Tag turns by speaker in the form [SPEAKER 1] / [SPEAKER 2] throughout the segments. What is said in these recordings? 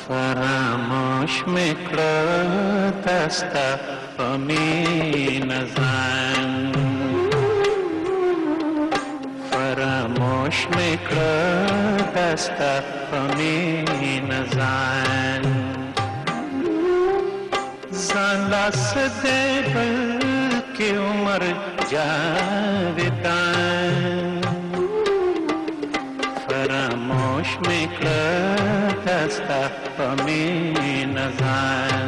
[SPEAKER 1] فراموش میکړه دستا په مینه ځان فراموش میکړه دستا په مینه ځان ځان لاس دې بلکې عمر جاویدان فراموش میکړه دستا په مینه ځان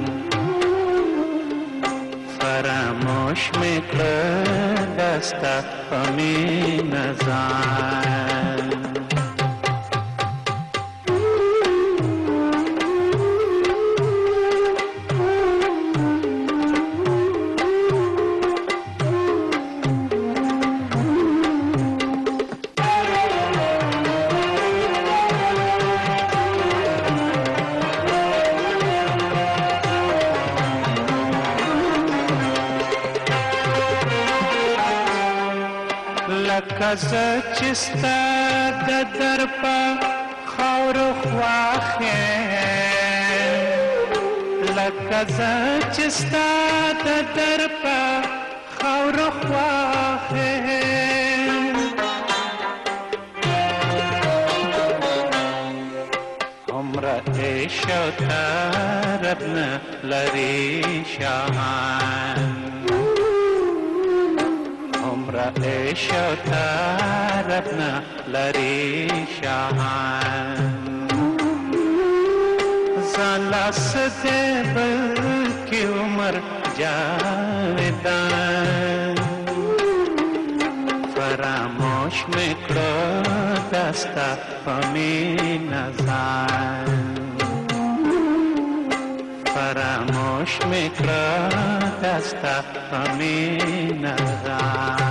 [SPEAKER 1] فراموش میکړه دستا په مینه ځان لکه زه چې ستا د در په خاورو خواښ یم لکه زه چې ستا د در په خاورو خواښ یم هومره عیش او طرب نه لري شاهان عمره عیش او طرب نه لري شاهان ځان لاس دې بلکې عمر جاویدان فراموش میکړه دستا په مینه ځان فراموش میکړه دستا په مینه ځان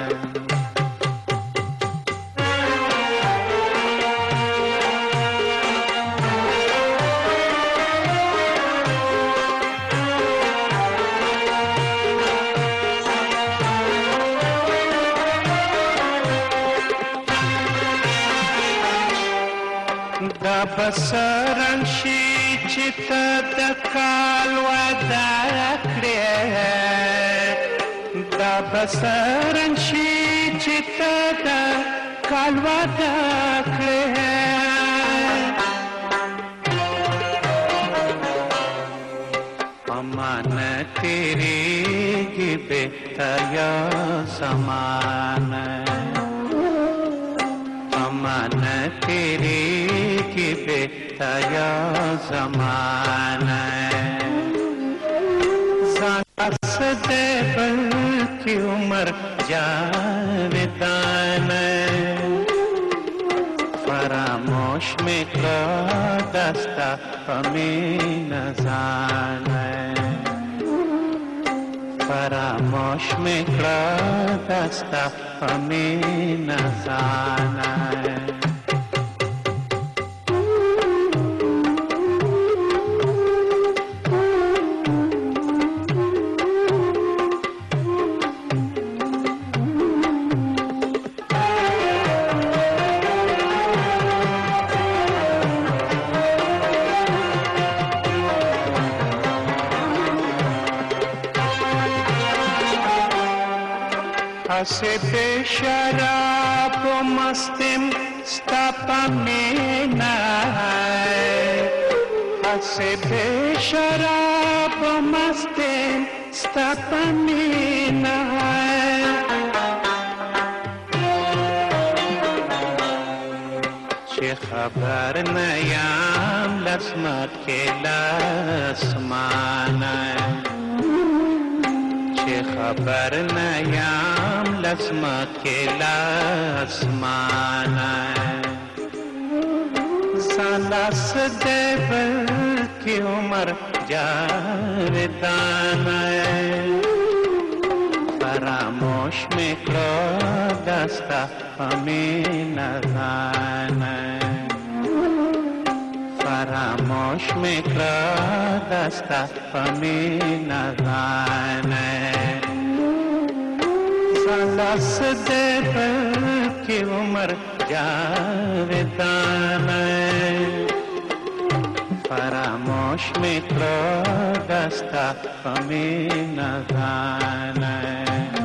[SPEAKER 1] دا بسرنګ شي چې ته د کال وعده کړې دا بسرنګ شي چې ته د کال وعده کړې امانه تیریږي بهتیا زمانه امانه تیریږي بهتیا زمانه ځان لاس دې بلکې عمر جاویدانه فراموش میکړه دستا په مینه ځانه فراموش میکړه دستا په مینه ځانه هسې بې شراب و مستم ستا په مینه هسې بې شراب و مستم ستا په مینه چې خبر نه یم له ځمکې له اسمانه خبر نه یم له ځمکې له اسمانه ځان لاس دې بلکې عمر جاویدانه فراموش میکړه دستا په مینه ځانه فراموش میکړه دستا په مینه ځانه ځان لاس دې بلکې عمر جاویدانه خوش میتر دسته فمی نزانه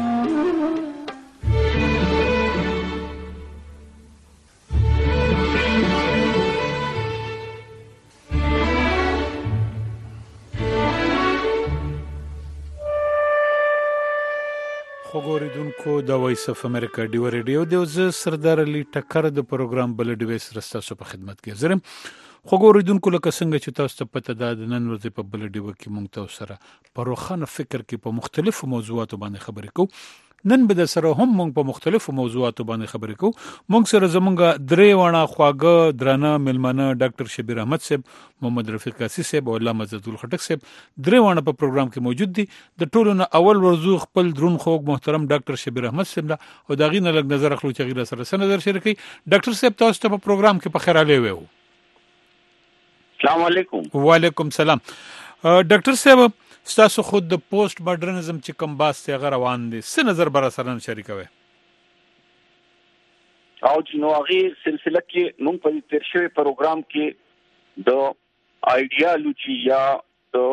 [SPEAKER 2] خوګوریدونکو د وایس اف امریکا ډیو ریډیو د ز سردار علي ټکر د پروګرام بل ډیویس رستاسو په خدمت کې زرم خوګوریدونکو لکه څنګه چې تاسو ته پته ده د نن ورځې په بل ډیو کې مونږ تاسو سره په روخانه فکر کې په مختلفو موضوعاتو باندې خبرې کوو. نن به د سره هم مونږ په مختلفو موضوعاتو باندې خبرې کوو. مونږ سره زمونږ درې وانه خواګه درانه ملمنه ډاکټر شبیر احمد صاحب، محمد رفیق قاسی صاحب او علامه عزتول خټک صاحب درې وانه په پروګرام کې موجود دي. د ټولو نه اول ورزو خپل درون خوږ محترم ډاکټر شبیر احمد صاحب او دا غینه لګ نظر اخلو چې غیر سره نظر شریکي. ډاکټر صاحب تاسو ته په پروګرام کې په خیر علي وو.
[SPEAKER 3] السلام علیکم.
[SPEAKER 2] وعلیکم السلام. ډاکټر صاحب تاسو خود د پوسټ ماډرنزم چې کوم باس ته غره روان دي څه نظر بر سره شریکوي؟
[SPEAKER 3] او چې نو هغه سلسله کې مونږ په تیر شوی پروګرام کې د ایډیالوژي یا د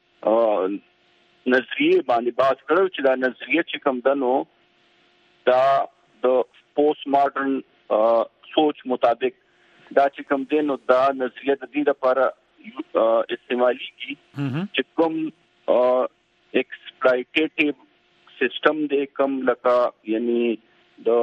[SPEAKER 3] نظریه باندې بحث کړو چې دا نظریه چې کوم دنو دا د پوسټ ماډرن سوچ مطابق دا چې کوم دینو دا نظریه د دې لپاره استعمالي کی چې کوم ایکسپلایټیټیو سیستم دې کوم لکه یعنی د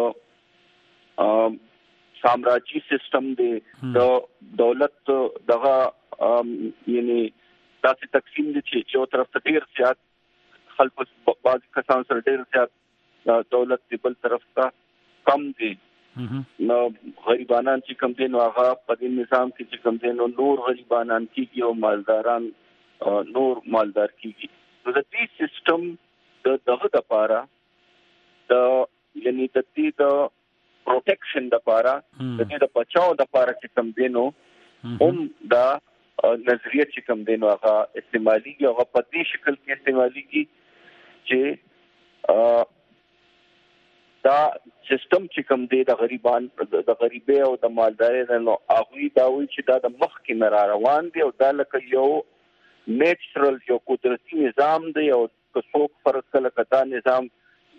[SPEAKER 3] سامراجی سیستم دې د دولت دغه یعنی داسې تقسیم دي چې یو طرف ته ډیر زیات خلک بعض کسان سره ډیر زیات دولت دی بل طرف ته کم دي. نو غریبانان چې کم دي نو هغه په دې نظام کې چې کم دي نو نور غریبانان کیږي او مالداران نور مالدار کیږي. نو د دې سیستم د دغه لپاره د یعنی د دې د پروټیکشن لپاره د دې د بچاو لپاره چې کم دي نو هم دا نظریه چې کم دي نو هغه استعماليږي هغه په دې شکل کې استعماليږي چې دا سیستم چې کوم دی د غریبان د غریبۍ او د مالدارۍ نو هغه دا وی چې دا د مخ کې نار روان دی او دا لکه یو نیچرل یو قدرتي نظام دی او که څوک فرض کړه کدا نظام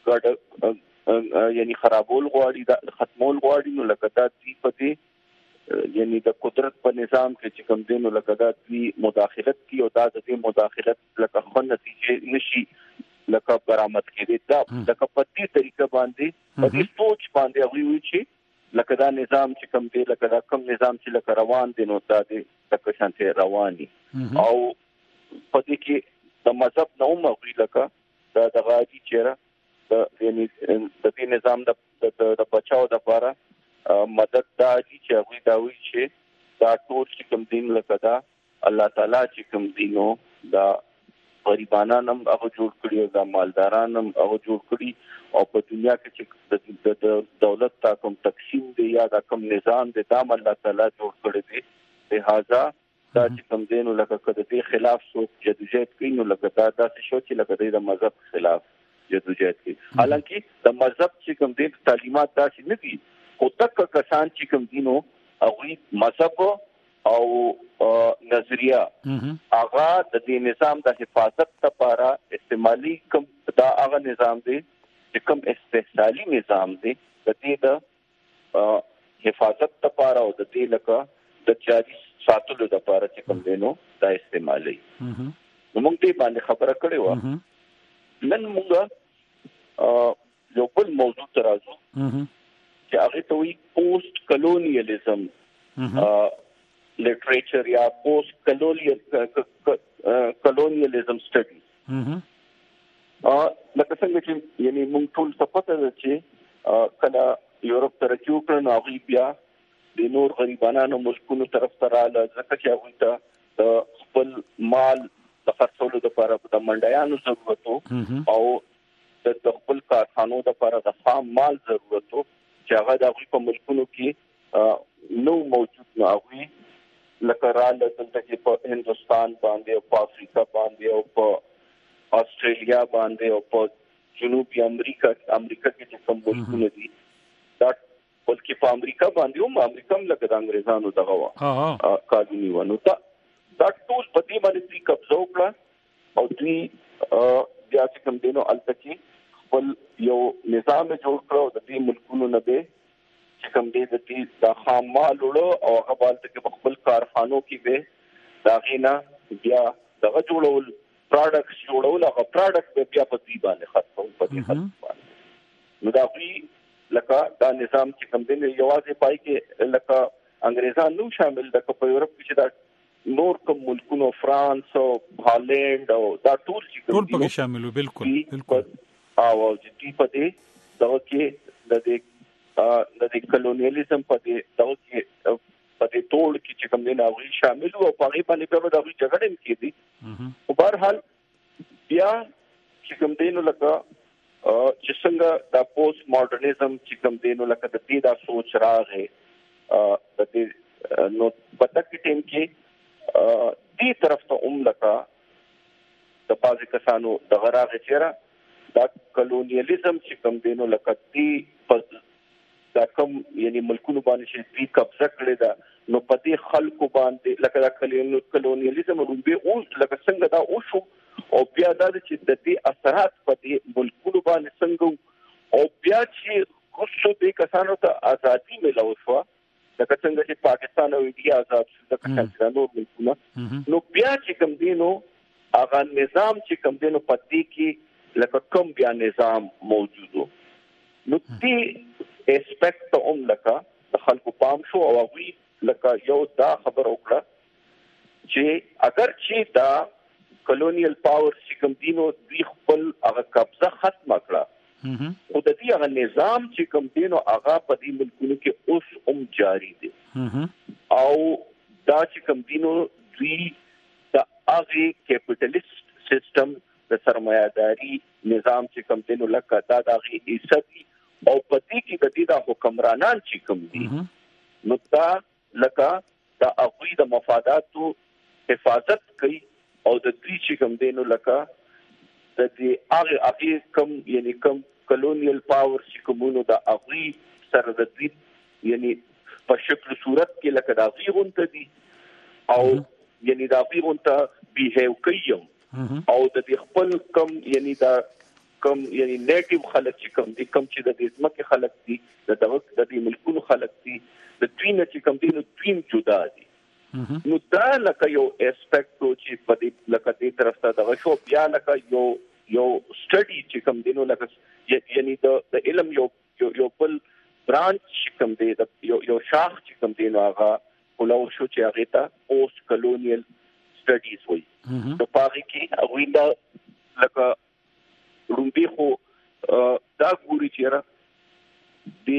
[SPEAKER 3] ګډ یعنی خرابول غواړي دا ختمول غواړي نو لکه دا دی پدې یعنی د قدرت په نظام کې چې کوم دی نو لکه دا دی مداخلت کی او دا د دې مداخلت لکه خو نتیجه نشي لکه برآمد کېږي دا لکه په دې طریقه باندې په دې سوچ باندې هغه وی چې لکه دا نظام چې کوم دی لکه دا کوم نظام چې لکه روان دي نو دا دې لکه شانته رواني او په دې کې د مذهب نه هم لکه دا د غاجي چیرې د یعنی د دې نظام د بچاو د لپاره مدد دا چې هغه دا وی چې دا ټول چې کوم دین لکه دا الله تعالی چې کوم دینو دا غریبانان هم هغه جوړ کړی او د مالداران هم هغه جوړ کړی او په دنیا کې چې د دولت تا کوم تقسیم دی یا دا کوم نظام دی دا الله تعالی جوړ کړی دی. لہذا دا چې کوم دینو لکه کده دې خلاف څوک جدوجہد کوي نو لکه دا داسې شو چې لکه د مذهب خلاف جدوجہد کوي. حالانکه د مذهب چې کوم دین تعلیمات داسې نه دي خو تک کسان چې کوم دینو هغه مذهب او نظریه هغه د دې نظام د حفاظت لپاره استعمالي کوم دا هغه نظام دی چې کوم استحصالي نظام دی د دې د حفاظت لپاره او د دې لکه د جاري ساتلو لپاره چې کوم دی نو دا استعمالي. نو موږ دې باندې خبره کړې و. نن موږ یو بل موضوع ته راځو چې هغه ته وایي پوسټ کلونیالیزم literature یا post colonialism studies. لکه څنګه چې یعنی موږ ټول څه پته ده چې کله یورپ ترقی وکړ نو هغه بیا د نور غریبانو ملکونو طرف ته رااله ځکه چې هغه ته د خپل مال د خرڅولو لپاره د منډیانو ضرورت او د خپل کارخانو لپاره د خام مال ضرورت چې هغه د هغوی په ملکونو کې نو موجود نه هغوی لکه رااله دلته کې په هندوستان باندې او په افریقا باندې او په استرالیا باندې او په جنوبي امریکا کې چې کوم ملکونه دي دا بلکې په امریکا باندې هم امریکا هم لکه د انګریزانو دغه کالونی ونه دا دا ټول په دې باندې دوی قبضه وکړه او دوی بیا چې کوم دینو التکی خپل یو نظام جوړ کړو د دې ملکونو نه به چې کوم دې د خام مال وړو او هغه بالته کې خپل کارخانو کې به دا غینا بیا دغه جوړول پروډکټس جوړول هغه پروډکټ بیا په دې باندې خرڅول په دې باندې نو دا وی لکه دا نظام چې کوم دین یوازې پای کې لکه انګریزان نو شامل د په یورپ کې چې دا نور کوم ملکونو فرانس او هالند او دا ټول چې
[SPEAKER 2] ټول پکې شاملو بالکل
[SPEAKER 3] او چې په دې دغه کې د کلونیالیزم په دې دغه کې په دې ټول کې چې کوم دین هغه شامل او په هغه باندې په دغه جګړې کې دي په هر حال بیا چې کوم دین لکه چې څنګه د پوسټ ماډرنیزم چې کوم دین لکه د دې دا سوچ راغې د دې نو پته کې ټیم کې دې طرف ته لکه د پازي کسانو د غراغه چیرې دا کلونیالیزم چې کوم دین لکه دې دا کوم یعنی ملکونو باندې چې دې قبضه کړی دا نو په دې خلکو باندې لکه دا کلونیالیزم روبه او لکه څنګه دا او شو او بیا دا چې د دې اثرات په دې ملکونو باندې څنګه او بیا چې خصوص دې کسانو ته ازادي ملو شو لکه څنګه چې پاکستان او انډیا آزاد شو د کشمیر ملکونو نو بیا چې کوم دینو هغه نظام چې کوم دینو په دې کې لکه کوم بیا نظام موجودو نو دې اسپیکټ لکه د خلکو پام شو او وی لکه یو دا خبر وکړه چې اگر چې دا کلونیل پاور چې کوم دینو دوی خپل هغه قبضه ختم کړه او د دې هغه نظام چې کوم دینو هغه په دې ملکونو کې اوس جاری دي او دا چې کوم دینو دوی د هغه کیپټالیست سیستم د سرمایه‌داري نظام چې کوم دینو لکه دا د هغه حصہ او پدې کې د دې د حکمرانان چې کوم دي نو دا لکه د هغوی د مفاداتو حفاظت کوي او د دې چې کوم دینو لکه د دې هغه کوم یعنی کوم کلونیل پاور چې کومونو د هغوی سره د دې یعنی په شکل صورت کې لکه د هغوی غونته دي او یعنی د هغوی غونته بیهیو کوي او د دې خپل کوم یعنی د کوم یعنی نیټیو خلک چې کوم دي کوم چې د دې ځمکې خلک دي د دې ملکونو خلک دي د دوی نه چې کوم دي نو دوی جدا دي نو دا لکه یو اسپیکټ چې په دې لکه دې طرف ته دغه شو بیا لکه یو سټډي چې کوم دي نو لکه یعنی د علم یو بل برانچ چې کوم دي یو شاخ چې کوم دي نو هغه ولو شو چې هغه ته پوسټ کلونیل سټډیز وایي نو پاره کې هغه دا لکه رومبي خو دا ګوري چې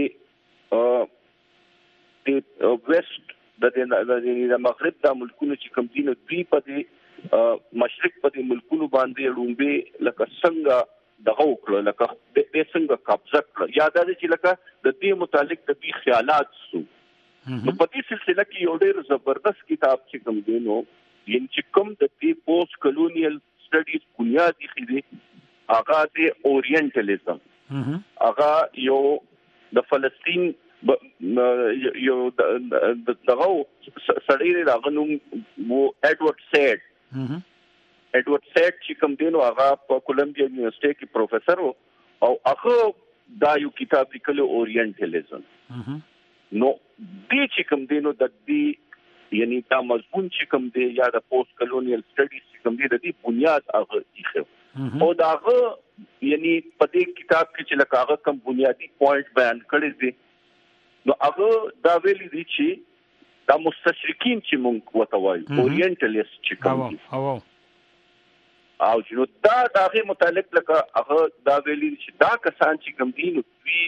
[SPEAKER 3] د ویسټ د مغرب د ملکونو چې کوم دي نو دوی په دې مشرق په دې ملکونو باندې رومبي لکه څنګه دغه وکړه لکه د څنګه قبضه کړ یا دا چې لکه د دې متعلق د دې خیالات سو نو په دې سلسله کې یو ډېر زبردست کتاب چې کوم دی نو یعنی چې کوم د دې پوسټ کلونیل سټډیز بنیادی خېدي هغه د اورینټالیزم هغه یو د فلسطین یو دغه سړی راغنوم وو ایډورډ سیډ چې کوم دینو هغه په کولمبیا یونیورسيټي کې پروفیسور او هغه دا یو کتاب لیکلو اورینټالیزم نو دې چې کوم دینو د دې یعنی دا مضمون چې کوم دی یا د پوسټ کلونیل سټډیز چې کوم دی د دې بنیاد هغه ایخو او داغه یعنی په دې کتاب کې چې لکه کوم بنیادی پوینټ بیان کړی دی نو هغه دا ویلي دی چې دا مستشرقین چې مونږ وتوایو اورینټالیست چې کوم او چې نو دا دغه متعلق لکه هغه دا ویلي چې دا کسان چې کوم دي نو دوی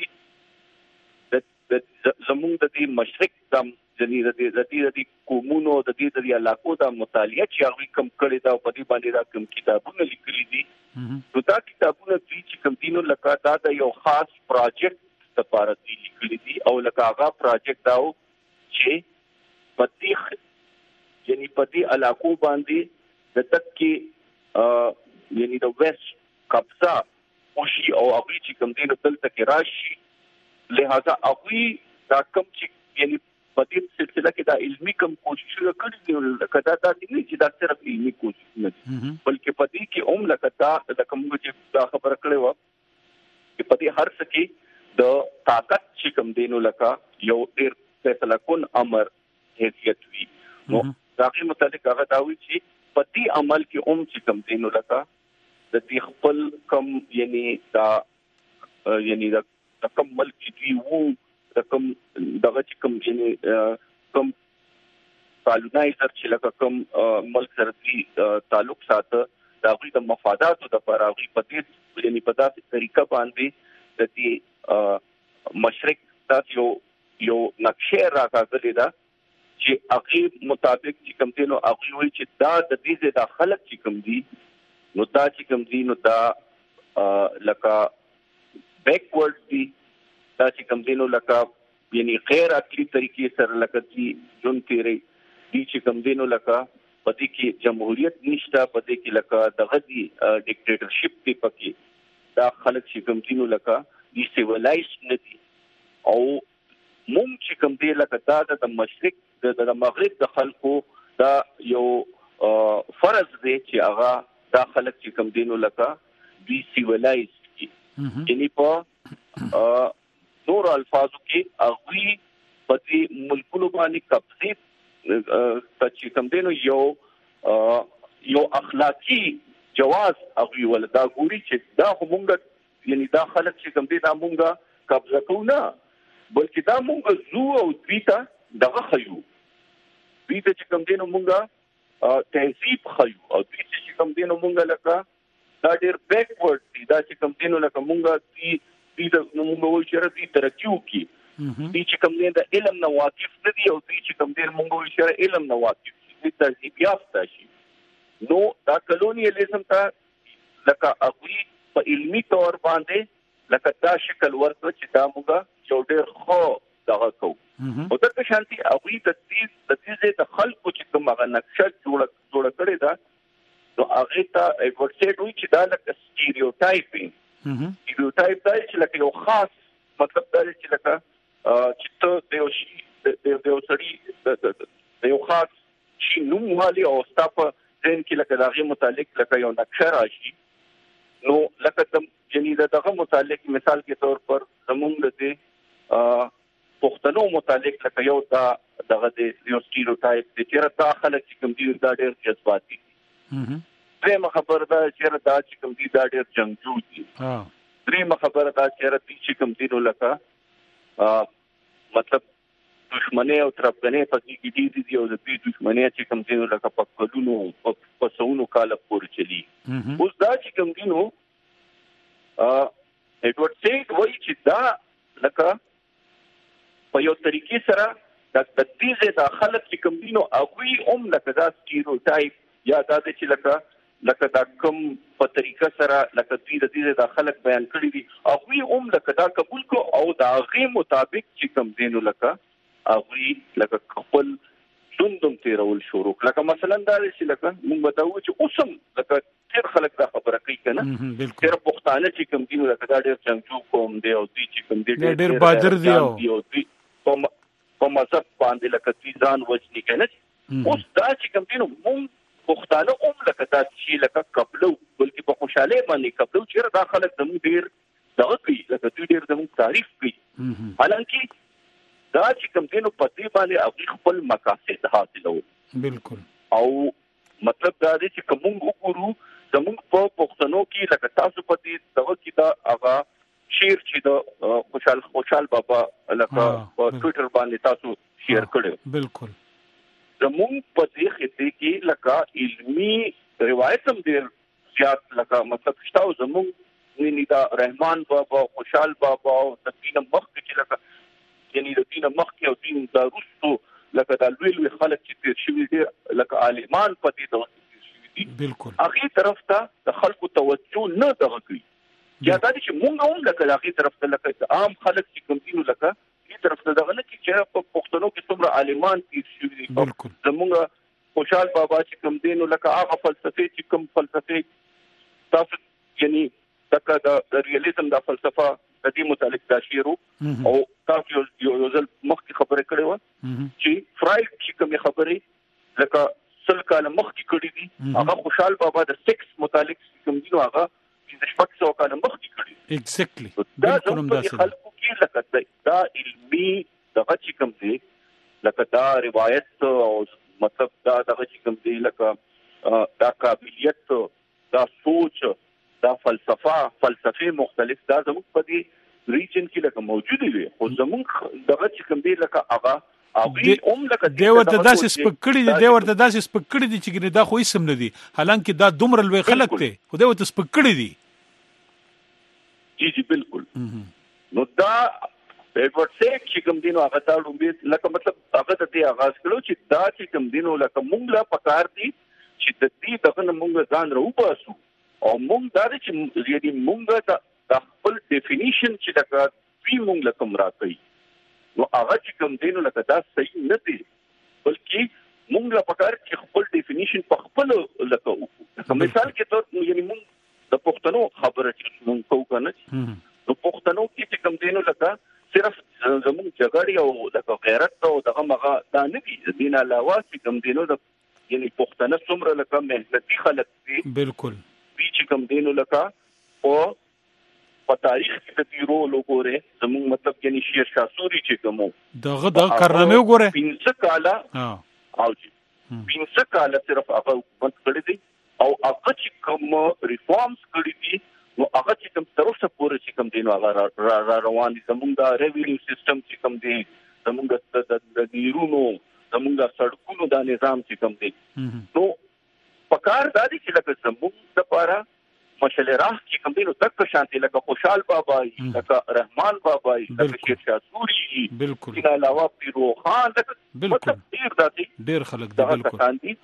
[SPEAKER 3] د زموږ د دې مشرق د د دې قومونو د دې علاقو د مطالعه چې هغه کم کړی دا په دې باندې دا کوم کتابونه لیکلي دي نو دا کتابونه چې کوم دینو لکه دا د یو خاص پروجیکټ لپاره دي لیکلي دي او لکه هغه پروجیکټ دا چې په دې یعنی په دې علاقو باندې د تک کې یعنی د ویسټ قبضه وشي او هغه چې کوم دینو دلته کې راشي لہذا هغه دا کوم چې یعنی په دې سلسله کې دا علمي کوم کوششونه کړي دي لکه دا نه چې دا صرف علمي کوششونه دي بلکې په دې کې هم لکه دا کوم چې دا خبره کړې و چې په دې هر څه کې د طاقت چې کوم دینو لکه یو ډیر فیصله کن امر حیثیت وي نو داغه متعلق هغه دا وی چې په دې عمل کې چې کوم دینو لکه د دې خپل کم یعنی دا کم ملک چې وو د کم دغه چې کم یعنی کم کالونایزر چې لکه کم ملک سره تعلق ساته دا غوي د مفاداتو د پراغي په دې یعنی په داسې طریقه باندې د دې مشرق تاسو یو نقشه راغلي دا چې هغه مطابق چې کوم دینو هغه وی چې دا د دې د خلک چې کوم دي نو دا چې کوم دي نو دا لکه بیکورډ دي دا چې کوم دي نو لکه یعنی غیر عقلی طریقې سره لکه دي جون تیری دي چې کوم دي نو لکه پدې کې جمهوریت نشته پدې کې لکه دغه دي ډیکټیټرشپ دی پکې دا خلک چې کوم دي نو لکه دي سیویلایز نه دي او مونږ چې کوم دی لکه دا د مشرق د مغرب د خلکو دا یو فرض دی چې هغه دا خلک چې کوم دینو لکه دی سیویلایز کی یعنی په نور الفاظو کې هغه په دې ملکونو باندې قبضه چې کوم دینو یو اخلاقی جواز هغه ولدا ګوري چې دا همغه یعنی دا خلک چې کوم دي دا مونږه قبضه کوو نه بلکې دا مونږ زو او دویتا دغه خيو دویتا چې کوم دینو مونږه تهذیب خيو او دوی چې کوم دینو مونږه لکه دا ډېر بیکورډ دي دا چې کوم دینو لکه مونږه دي د مونږ وایو چې دې ترقیو کی دي چې کوم دین د علم نه واقف نه دي او دي چې کوم دین مونږ وایو چې علم نه واقف دي تهذیب یافته شي نو دا کلونیالیزم ته لکه هغه په علمي تور باندې لکه دا شکل ورته چې دا موږ یو ډېر خو دغه کوو او د شانتي هغه د دې د خلکو چې کوم هغه نقشه جوړ کړی دا نو هغه ته ایډورټایز وایي چې دا لکه سټیریوټایپ دی چې لکه یو خاص مطلب دا چې لکه چې ته د یو سړي د یو خاص شي نوم والی او ستاپ ځین کې لکه دغه متعلق لکه یو نقشه راشي نو لکه یعنی دغه متعلق مثال کې طور پر زمونږ د پښتنو متعلق لکه یو دغه د یو سټیریوټایپ د چیرې دا خلک چې کوم دي دا ډېر جذباتي دي درېمه خبره دا چې دا چې کوم دي دا ډېر جنگجو دي درېمه خبره دا چې کوم دي نو لکه مطلب دښمنۍ او ترپګنۍ پکې کې دي او د دې دښمنۍ چې کوم دي نو لکه په کلونو په سونو کال پورې چلی اوس دا چې کوم دي نو ایډورډ وایي چې دا لکه په یو طریقې سره د دې د خلک چې کوم دي نو هغه لکه دا سټیریوټایپ یا دا چې لکه دا کوم په طریقه سره لکه دې د خلک بیان کړی دي هغه لکه دا قبول کو او دا غي مطابق چې کوم دي نو لکه هغه لکه خپل ژوندوم تیرول شروع لکه مثلا دا چې لکه موږ بتاو چې اوسم لکه ډېر خلک دا خبره کوي کنه ډېر پښتانه چې کوم دي لکه دا ډېر جنگجو قوم دی او دوی چې کوم دي
[SPEAKER 2] ډېر بادر دی او
[SPEAKER 3] دوی په مذهب باندې لکه دوی ځان وجني کنه اوس دا چې کوم دي نو موږ پښتانه لکه دا چې لکه قبلو بلکې په خوشاله باندې قبلو چې دا خلک زموږ ډېر دغه کوي لکه دوی ډېر زموږ تعریف کوي حالانکه دا چې کوم دینو پتی باندې هغه خپل مقاصد حاصلول بالکل او مطلب دا دی چې کوم وګورو زموږ په پښتنو کې لکه تاسو پتی دغه کې دا هغه شیر چې د خوشحال بابا لکه په ټوئیټر باندې تاسو شیر کړو بالکل زموږ په دې خطه کې لکه علمی روایت هم ډیر زیات لکه مطلب شتاو زموږ نیدا رحمان بابا خوشحال بابا او تقین مخ کې لکه یعنی د دین مخکې او دین د روسو لکه د لوی خلک چې تیر شوي دي لکه عالمان په دې دغه شوي دي بالکل هغه طرف ته د خلکو توجه نه دغه کوي یا دا چې مونږ هم لکه هغه طرف ته لکه عام خلک چې کوم دي لکه دې طرف ته دغه نه چې په پښتنو کې څومره عالمان تیر شوي دي بالکل زموږ خوشحال بابا چې کوم دي نو لکه هغه فلسفه چې کوم فلسفه تاسو یعنی دغه د ریالیزم د فلسفه د دې متعلق تشریح او تاسو یو ځل مخکې خبرې کړې و چې فرایډ چې کوم خبرې لکه سل کاله مخکې کړې دي هغه خوشحال بابا د سیکس متعلق کوم دي هغه چې شپږ سوه کاله مخکې کړې دي
[SPEAKER 2] ایگزیکټلی
[SPEAKER 3] دا زموږ خلکو کې لکه دا علمي دغه چې کوم دي لکه دا روایت او مطلب دا دغه چې کوم دي لکه دا قابلیت دا سوچ دا فلسفه مختلف دا زموږ په دې ریجن کې لکه موجوده وي خو زموږ دغه چې کوم دی لکه هغه او لکه
[SPEAKER 2] دی ورته داسې سپکړی دي دی ورته داسې سپکړی دي چې دا خو اسم نه دي حالانکه دا دومره لوی خلک دي خو دی ورته سپکړی دي
[SPEAKER 3] جی بالکل نو دا ایڈورډ سیک چې کوم دینو هغه دا لومبي لکه مطلب هغه د دې آغاز کړو چې دا چې کوم دینو لکه مونږ لا پکار دي چې د دې دغه مونږ ځان راوباسو او مونږ دا چې یعنی مونږ د خپل ډیفینیشن چې دا وی مونږ لکم راکړي نو هغه چې کوم دینو لکه دا صحیح نه دی بلکې مونږ لا پکار چې خپل ډیفینیشن په خپل لکه مثال کې ته یعنی مونږ د پښتنو خبره چې مونږ کوو کنه نو پښتنو کې چې کوم دینو لکه صرف زموږ جګړې او لکه غیرت او دغه مغه دا نه دي دین علاوه چې کوم دینو د یعنی پښتنه څومره لکه مهنتي خلک دي
[SPEAKER 2] بالکل
[SPEAKER 3] چې کوم دینو لکه او په تاریخ کې د تیرو لوګوره زموږ مطلب یعنی شیر شاه سوري چې کومو
[SPEAKER 2] دغه کارنامه وګوره
[SPEAKER 3] 15 کاله او چې 15 کاله صرف هغه حکومت کړی دی او هغه چې کوم ریفارمز کړی دي نو هغه چې کوم تر اوسه پورې چې کوم دینو هغه روان دي زموږ د ریوینیو سیستم چې کوم دی زموږ د نیرونو زموږ د سړکونو د نظام چې کوم دی نو پکار دا دي چې لکه زموږ لپاره مشل راه چې کوم دینو تک شانتي لکه خوشحال بابا لکه رحمان بابا لکه شیر شاه سوري
[SPEAKER 2] بالکل
[SPEAKER 3] ان علاوه پیرو خان
[SPEAKER 2] بالکل ډیر خلک دي بالکل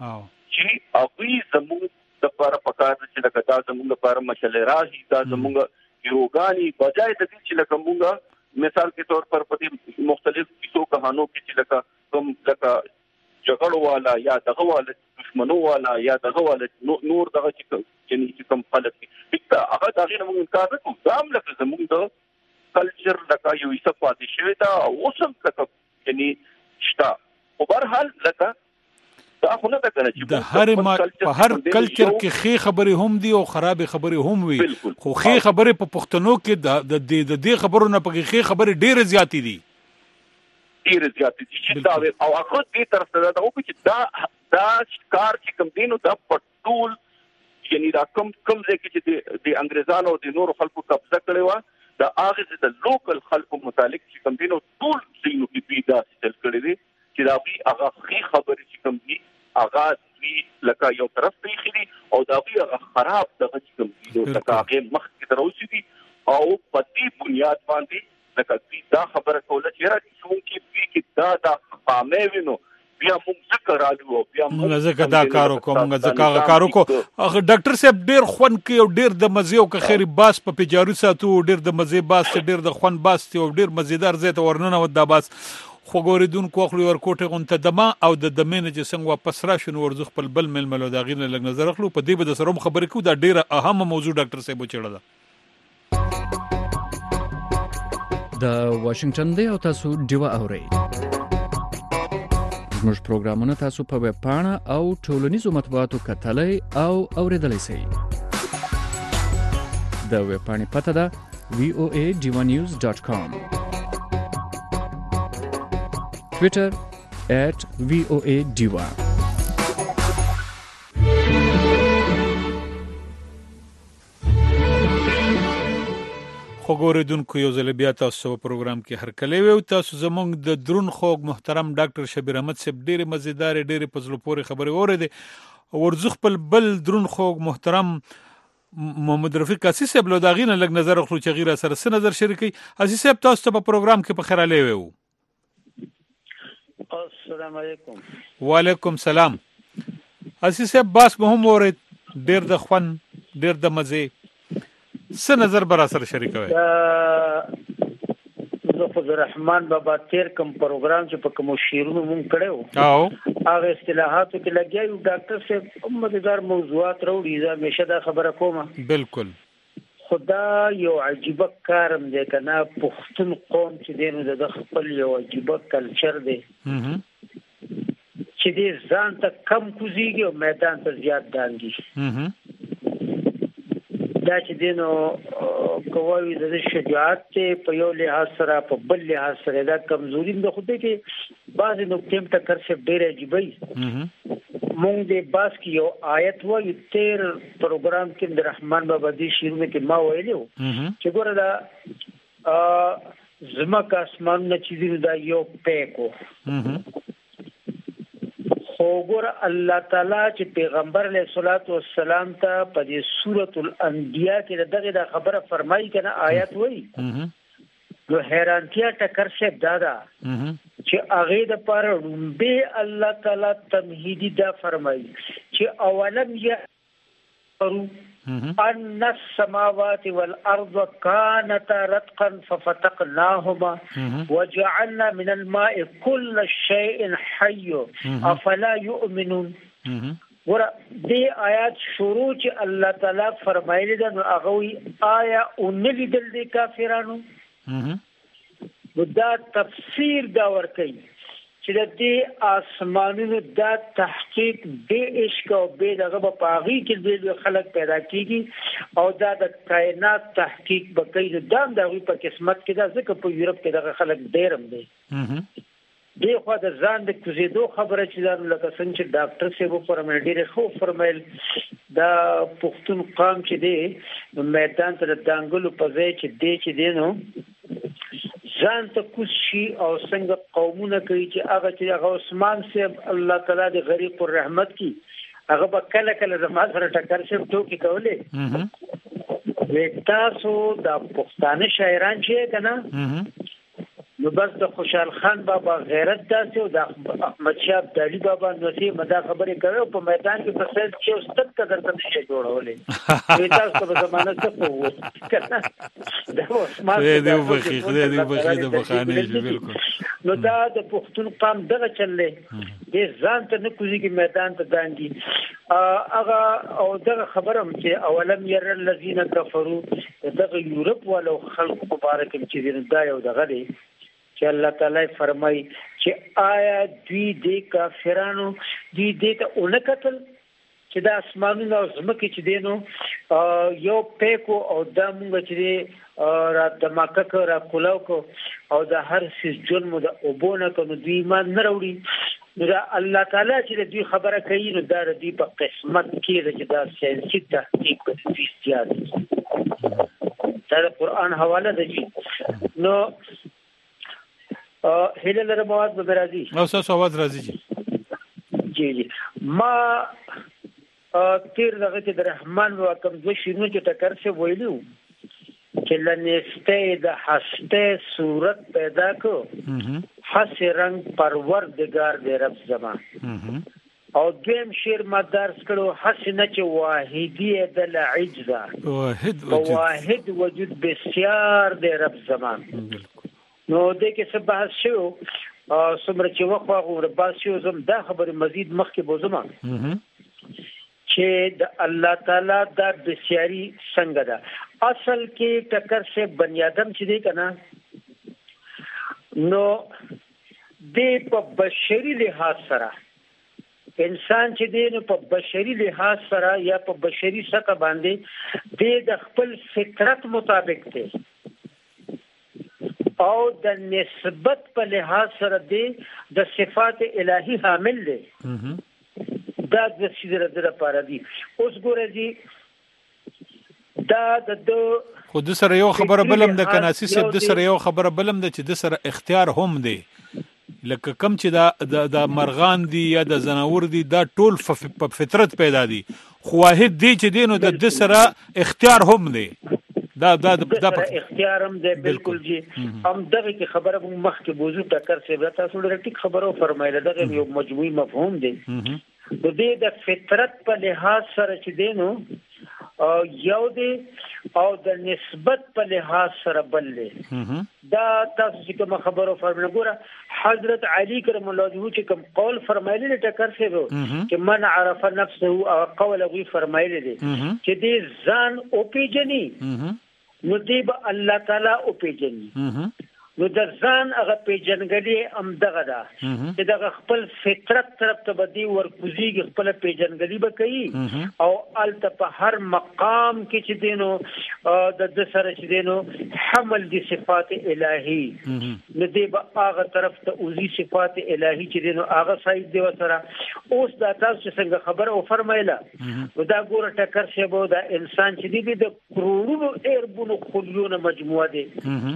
[SPEAKER 3] چې هغه زموږ لپاره پکار دي چې لکه دا زموږ لپاره مشل راهي دا زموږ یوګانی بجای د دې چې لکه موږ مثال کے طور پر په مختلف کیسو کہانوں کې چې لکه کوم لکه جګړو والا یا دغه والا دشمنو والا یا دغه والا نور دغه چې کوم خلک دي دا هغه دغه موږ انکار نه کوو دا هم لکه زموږ د کلچر لکه یو څه پاتې شوی دا اوس هم لکه یعنی شته په هر حال لکه دا خو نه ده کنه چې
[SPEAKER 2] د هر کلچر کې ښې خبرې هم دي او خرابې خبرې هم وي خو ښې خبرې په پښتنو کې د دې خبرو نه پکې ښې خبرې ډېرې زیاتې دي
[SPEAKER 3] ډېرې زیاتې دي چې دا او هغه دې طرف ته دا وکړي چې دا کار چې کوم دینو دا په ټول یعنی دا کوم ځای کې چې د انګریزانو د نورو خلکو قبضه کړې وه د هغې د لوکل خلکو متعلق چې کوم دینو ټول ځایونو کې دوی داسې چل کړی دی چې د هغوی هغه ښې خبرې چې کوم دي هغه دوی لکه یو طرف ته ایښي دي او د هغوی هغه خراب دغه چې کوم دي لکه هغې مخکې ته راوځي دي او په دې بنیاد باندې لکه دوی دا خبره کوله چې یاره چونکې دوی کې دا خامې وي نو بیا موږ ځکه رالو بیا
[SPEAKER 2] موږ ځکه دا کار وکړو موږ ځکه هغه کار وکړو ډاکټر صاحب ډېر خوند کوي او ډېر د مزې او که خیرې باس په پیجارو ساتو ډېر د مزې باس ډېر د خوند باس او ډېر مزېدار ځای ته ورننوت دا باس خو ګورېدونکو اخلي ورکوټې غونته دمه او د دمې نه چې څنګه واپس راشو نو ورځو خپل بل مېلمه له د هغې نه لږ نظر اخلو په دې به د سره هم خبرې کوو دا ډېره اهمه موضوع ډاکټر صاحب وچېړه ده
[SPEAKER 4] د واشنگټن دی او تاسو ډیوه اورئ زموږ پروګرامونه تاسو په ویب پاڼه او ټولنیزو مطبوعاتو کتلی او اوریدلی شئ د ویب پاڼې پته ده voanews.com Twitter @VOA_Diva
[SPEAKER 2] خو ګورېدونکو یو ځل بیا تاسو په پروګرام کې هرکلی وي او تاسو زموږ د درون خوږ محترم ډاکټر شبیر احمد صاحب ډېرې مزېدارې ډېرې په زړه پورې خبرې واورېدې ورځو خپل بل درون خوږ محترم محمد رفیق قاصي صاحب له د هغې نه لږ نظر اخلو چې هغې را سره څه نظر شریکوي قاصي صاحب تاسو ته په پروګرام کې په خیرالی وی
[SPEAKER 1] السلام علیکم
[SPEAKER 2] وعلیکم سلام قاصي صاحب باس به هم واورېد ډېر د خوند ډېر د مزې څه نظر به را سره شریکوي
[SPEAKER 1] زه خو د رحمان بابا تیر کوم پروګرام چې په کومو شعرونو مونږ کړی و هغه اصطلاحاتو کې لګیا یو ډاکټر صاحب مددگار موضوعات راوړي زه همیشه دا خبره کوم
[SPEAKER 2] بالکل
[SPEAKER 5] خدا یو عجیب کارم دی کنه پښتون قوم چې دینو د خپل یو عجیب کلچر دی چې دې ځان ته کم کوزيږي او میدان ته زیات دانګي دا چې دینو کووي د شجاعت په یو لحاظ سره په بل لحاظ سره دا کمزوري د خوده کې بعض نقطې ټکر څخه ډېر عجیبای مونږ د باس کې یو آیت وایي تیر پروګرام کې د رحمان بابا دی شیرونه کې ما ویلو چې ګوره دا زمکه اسمان نه چې دا یو پیکو خو ګوره الله تعالی چې پیغمبر علیه الصلاۃ والسلام ته په دې سورۃ الانبیاء کې دغه خبره فرمایي کنه آیت وایي نو حیرانتیا ټکر شه دادا چې هغه د پر به الله تعالی تمهیدی دا فرمایي چې اولم یرو ان السماوات والارض كانتا رتقا ففتقناهما وجعلنا من الماء كل شيء حي افلا يؤمنون ور دې آیات شروع چې الله تعالی فرمایلی دا نو هغه آیا اونلی دل دي کافرانو دا تفسیر دا ور کوي چې د دې آسمانونو دا تحقیق به عشق او به دغه په پاغي کې د خلک پیدا کیږي او دا د کائنات تحقیق به کوي دا د په قسمت کې دا ځکه په یورپ کې دغه خلک ډیرم دي خو د ځان د کوزیدو خبره چې دا لکه څنګه چې ډاکټر سیبو فرمایي ډیره خو فرمایل دا پښتون قام چې دی میدان ته د دانګلو په ځای چې دی چې دینو ځان ته کوشي او څنګه قومونه کوي چې هغه چې هغه عثمان صاحب الله تعالی د غریق الرحمت کی هغه به کله کله زما سره ټکر شپ ټوکی کولې تاسو د پښتانه شاعران چې کنه نو بس د خوشحال خان بابا غیرت داسې او د احمد شاه ابدالي بابا نوسی مدا خبرې کوي په میدان کې په سر چې استاد قدر ته شي جوړولې تاسو په زمانه څه کوو کنه دا عثمان
[SPEAKER 2] دې بخښي د بخانه بالکل
[SPEAKER 5] نو دا د پښتون قام دغه چلې دې ځان ته نه کوزي کې میدان ته دانګي هغه او دغه خبرم چې اولم ير الذين كفروا دغه یورپ والو خلق مبارک چې دا یو دغه دی چې الله تعالی فرمایي چې آیا دوی د کافرانو دوی د اونکتل چې د اسمانونو او زمکه چې دینو یو پیکو او د موږ چې را د مکه را کولاو او د هر څه جنم د وبونه کنو دوی ایمان نه وروړي دا الله تعالی چې دوی خبره کوي نو دا دوی په قسمت کې چې دا ساينسي تحقیق کوي زیات دا قرآن حواله ده نو هله لره مواد به راځي
[SPEAKER 2] او تاسو आवाज راځي
[SPEAKER 5] جی ما تیر دغه چې د رحمان واکم د شنو چې ټکر څه ویلو چې لنسته د هسته صورت پیدا کو حس رنگ پروردگار دې رب زمان او دیم شیر ما درس کړو حسنه چې واحدی د العجزه واحد وجود بسیار دې رب زمان نو دې کې څه بحث شو څومره چې وخت غوړ بحث شو زم دا خبره مزید مخکې بوزم چې د الله تعالی دا بسیاری څنګه ده اصل کې ټکر سے بنی آدم چې دی کنه نو دې په بشري لحاظ سره انسان چې دی نو په بشري لحاظ سره یا په بشري سطح باندې د خپل فطرت مطابق دی او د نسبت په لحاظ سره د صفات الهی حامل دی دا د سیدره لپاره دی اوس ګورئ دا د
[SPEAKER 2] خو د سره یو خبره بلم د کناسی سب د سره یو خبره بلم د چې د سره اختیار هم دی لکه کم چې د مرغان دی یا د زناور دی دا ټول په فطرت پیدا دي خو واحد دی چې دینو د سره اختیار هم دی دا
[SPEAKER 5] اختیار هم دی بالکل جی هم دغه کی خبره مخ کې بوزو ټکر سی تاسو ډېر ټیک خبرو فرمایله دغه یو مجموعي مفهوم دی د فطرت په لحاظ سره چې دینو یو دی او د نسبت په لحاظ سره بل دی. دا تاسو چې کوم خبرو فرمایله ګوره حضرت علی کرم الله وجهه چې کوم قول فرمایلی ټکر سی وو چې من عرف نفسه او قول غوی فرمایلی دی چې دې ځان او پیجنی نو دی به الله تعالی او پیجنی. نو د ځان هغه پیژنګلي هم دغه ده چې دغه خپل فطرت طرف ته بدی ورکوزیږي، خپل پیژنګلي به کوي او الته په هر مقام کې چې دینو د سره چې دینو حمل دي صفات الهي نو دی به هغه طرف ته اوزي صفات الهي چې دینو هغه صحیح دی وسره. اوس دا تاسو څنګه خبر او فرمایله نو دا ګوره ټکر شه به دا انسان چې دی د کروڑونو اربونو خلیونه مجموعه دی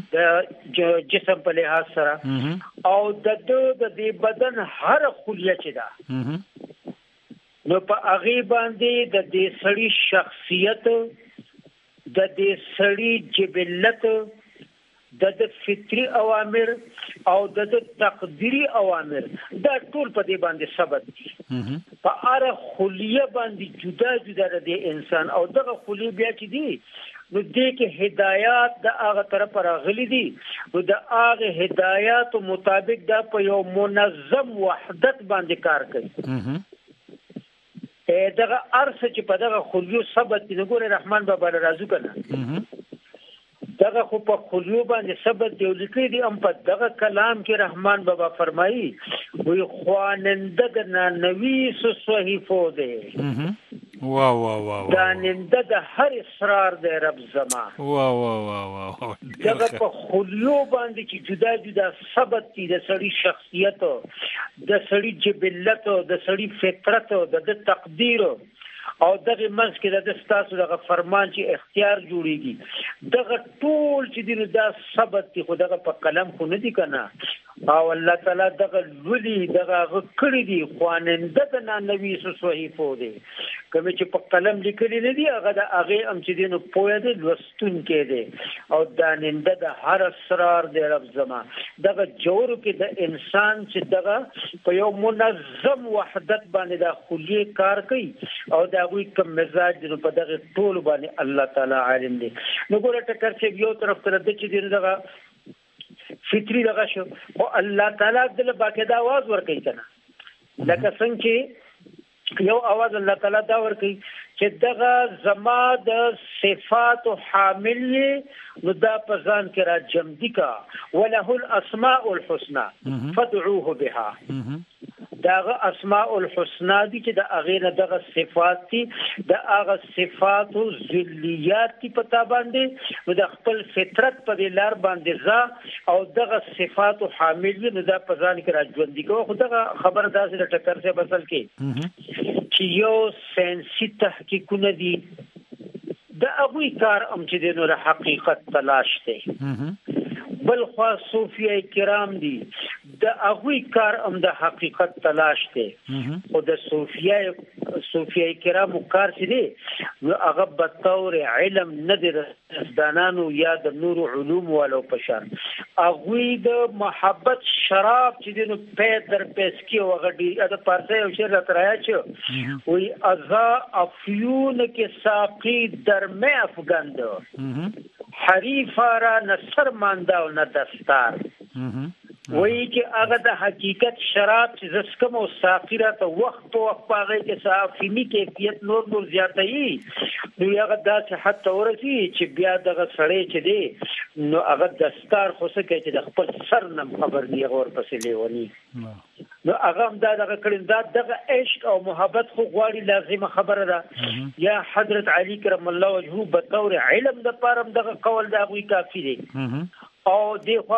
[SPEAKER 5] د جسم په لحاظ سره او د دې بدن هر خلیه چې ده نو په هغه باندې د دې سړي شخصیت، د دې سړي جبلت، د فطري اوامر او د تقديري اوامر دا ټول په دې باندې ثبت دي. په هر خلیه باندې جدا جدا د انسان او دغه خلیه بیا چې دي نو دې کې هدایات د هغه طرف راغلي دي نو د هغه هدایات مطابق دا په یو منظم وحدت باندې کار کوي. دغه ارث چې په دغه خلیو ثبت دي ګوره رحمان بابا راضي کنه دغه خو په خلیو باندې ثبت دی لیکي دي ام په دغه کلام کې رحمان بابا فرمایي وی خواننده د نویس صحیفو دی
[SPEAKER 2] وا وا وا
[SPEAKER 5] دا ننده د هر اسرار دی رب زما
[SPEAKER 2] وا وا وا وا
[SPEAKER 5] دغه په خلیو باندې چې جدا جدا ثبت دي د سړي شخصیت، د سړي جبلت، د سړي فطرت، د تقدیر او دغه منځ کې د ستاسو دغه فرمان چې اختیار جوړیږي دغه ټول چې دین دا ثبت دي خو دغه په قلم خو نه دي کنه او الله تعالی دغه ولي دغه کړی دي خواننده د نبی صحیفو دي کوم چې په قلم لیکلي نه دي هغه د هغه ام چې دین په دې لوستون کې دي او داننده د هر اسرار دی رب زما دغه جوړ کې د انسان چې دغه په یو منظم وحدت باندې د خلیه کار کوي او دا وی کوم مزاج دی په دغه ټول باندې الله تعالی عالم دی. نو ګوره ټکر چې یو طرف ته د چې دین دغه فطری دغه شو او الله تعالی د باقاعده आवाज ورکړي کنه لکه څنګه چې یو आवाज الله تعالی دا ورکړي چې دغه زما د صفات حامل نو دا په ځان کې را جمع دي کا وله الاسماء الحسنى فادعوه بها دغه اسماء الحسنى دي چې د اغه دغه صفات دي د هغه صفات او ذلیات کی پتا باندې نو د خپل فطرت په لار باندې ځا او دغه صفات حامل نو د په ځان کې راځوند دي کو خدغه خبر داسې د ټکر څخه بسل کې چې یو ساينسي تحقیقونه دي د هغه کار ام چې د حقیقت تلاش دی بل خوا صوفیای کرام دي د هغه کار ام د حقیقت تلاش دی او د صوفیای کرام کار چې دی نو هغه په تور علم نه دي دانانو یا د نور علوم والو پشان هغه د محبت شراب چې دینو په در پس کې وغړي د پارسه او شر ترایا چې وی ازا افیون کې ساقي درمه افغاندو حریفا را نصر ماندا او نه دستار وی چې هغه د حقیقت شراب چې زسکم او ساقیره ته وخت او هغه کې صافینی کیفیت نور زیاتې نو هغه د حتی ورسی چې بیا دغه سړی چې دی نو هغه دستار خو څه کوي چې د خپل سر نم خبر دی غور پسې لیونی نو هغه هم دغه کړي دغه عشق او محبت خو غواړي لازمه خبره ده یا حضرت علی کرم الله وجهه به طور علم د پارم دغه قول دا غوي کافی دی او دی خو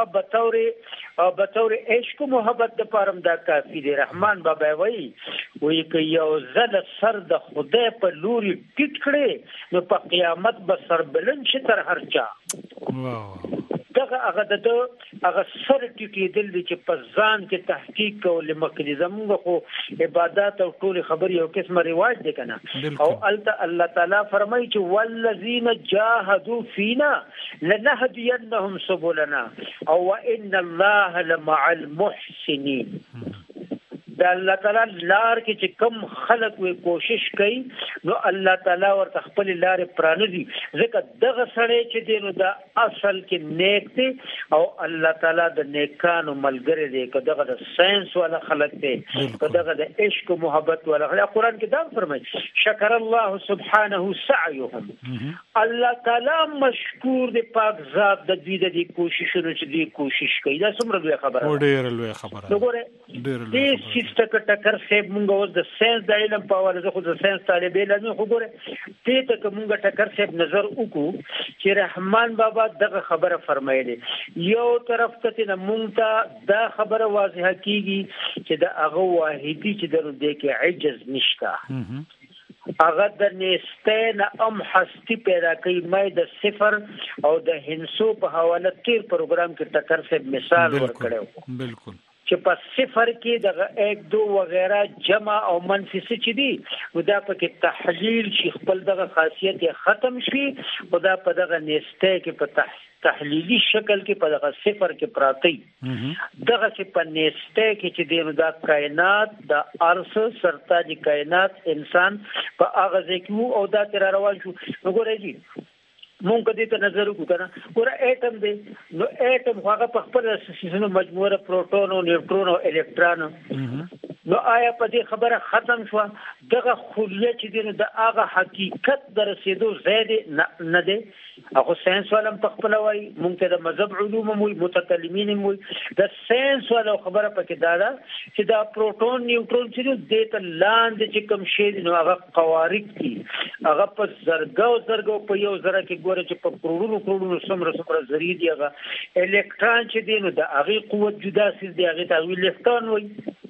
[SPEAKER 5] به طور عشق او محبت د پارم دا کافی دی. رحمان بابا وایي چې یو زل سر د خدای په لوري ټیټ کړي نو په قیامت به سر بلند شي تر هر چا دغه هغه سر ټیټېدل دي چې په ځان کې تحقیق کول مکه زموږ خو عبادت او ټول خبرې یو قسمه رواج دي کنه او الله تعالی فرمایي چې والذین جاهدوا فینا لنهدینهم سبلنا او ان الله لمع المحسنین د الله تعالی لار کې چې کم خلق وي کوشش کوي نو الله تعالی ورته خپل لارې پرانځي ځکه دغه سړی چې دی نو دا اصل کې نیک دی او الله تعالی د نیکانو ملګری دی که دغه د ساينس والا خلق دی که دغه د عشق او محبت والا خلق. قرآن کې دا فرمایي شکر الله سبحانه سعيهم الله تعالی مشکور دی پاک ذات د دې کوششونو چې دی کوشش کوي. دا څومره لوی خبره ده.
[SPEAKER 2] ډېر لوی خبره ده.
[SPEAKER 5] وګوره دې سیستم ټکر سیب مونږ اوس د ساينس د علم په اړه خو د ساينس طالب علم خو ګوره دې ته مونږ ټکر سیب نظر وکړو چې رحمان بابا دغه خبره فرمایله یو طرف ته نه مونږ ته دا خبره واضحه کیږي چې د هغه واحدی چې درو دې کې عجز نشته هغه د نستین هستی پیدا کوي. مې د صفر او د هنسو په حواله تیر پروګرام کې ټکر سے مثال ورکړو
[SPEAKER 2] بالکل
[SPEAKER 5] چې په صفر کې د 1 2 وغیرہ جمع او منفي څه دي ودا په کې تحلیل شي خپل دغه خاصیت ختم شي ودا په دغه نسته کې په تحلیلی شکل کې په دغه صفر کې پراتی دغه چې په نسته کې چې د دا کائنات د ارس سرتاج کائنات انسان په هغه ځکه او دا تر روان شو وګورئ جی مونږ دې ته نظر وکړو کنه ګوره اټم دی نو اټم هغه په خپل سیسونو مجموعه پروټون او نیوټرون او الکترون نو آیا په دې خبره ختم شو دغه خلیه چې دی نو د هغه حقیقت در رسیدو زیات نه دی. هغه ساينس ولم تخپل وای مونږ ته د مذهب علوم مو متکلمین مو د ساينس ولو خبره پکې دا چې دا پروټون نیوټرون چې د ته لاندې چې کوم شی نو هغه قوارق دي هغه په زرګو په یو ذره کې ګوره چې په کروڑونو څومره ذری دی هغه الکترون چې دی نو د هغه قوت جدا سیز دی هغه ته الکترون وای.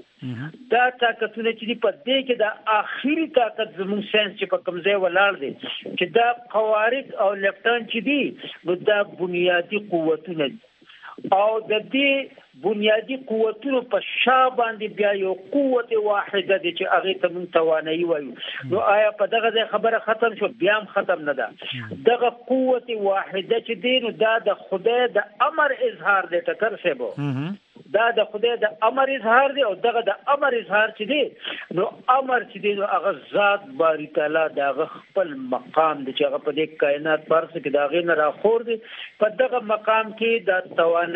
[SPEAKER 5] دا طاقتونه چې په دې کې د اخیری طاقت زموږ ساينس چې په کومځای ولاړ دي چې دا قوارق او الکترون چې دي نو دا بنیادی قوتونه او د دې بنیادی قوتونو په شا باندې بیا یو قوت واحده دي چې هغه ته مون توانایي وایو. نو آیا په دغه خبره ختم شو؟ بیا هم ختم نه ده. دغه قوت واحده چې دی نو دا د خدای د امر اظهار دی ټکر سبو دا د خدای د امر اظهار دی او دغه د امر اظهار چې دی نو امر چې دی نو هغه ذات باری تعالی دغه خپل مقام دی چې هغه په دې کائنات پرس کې دا غي نه راخور دی په دغه مقام کې د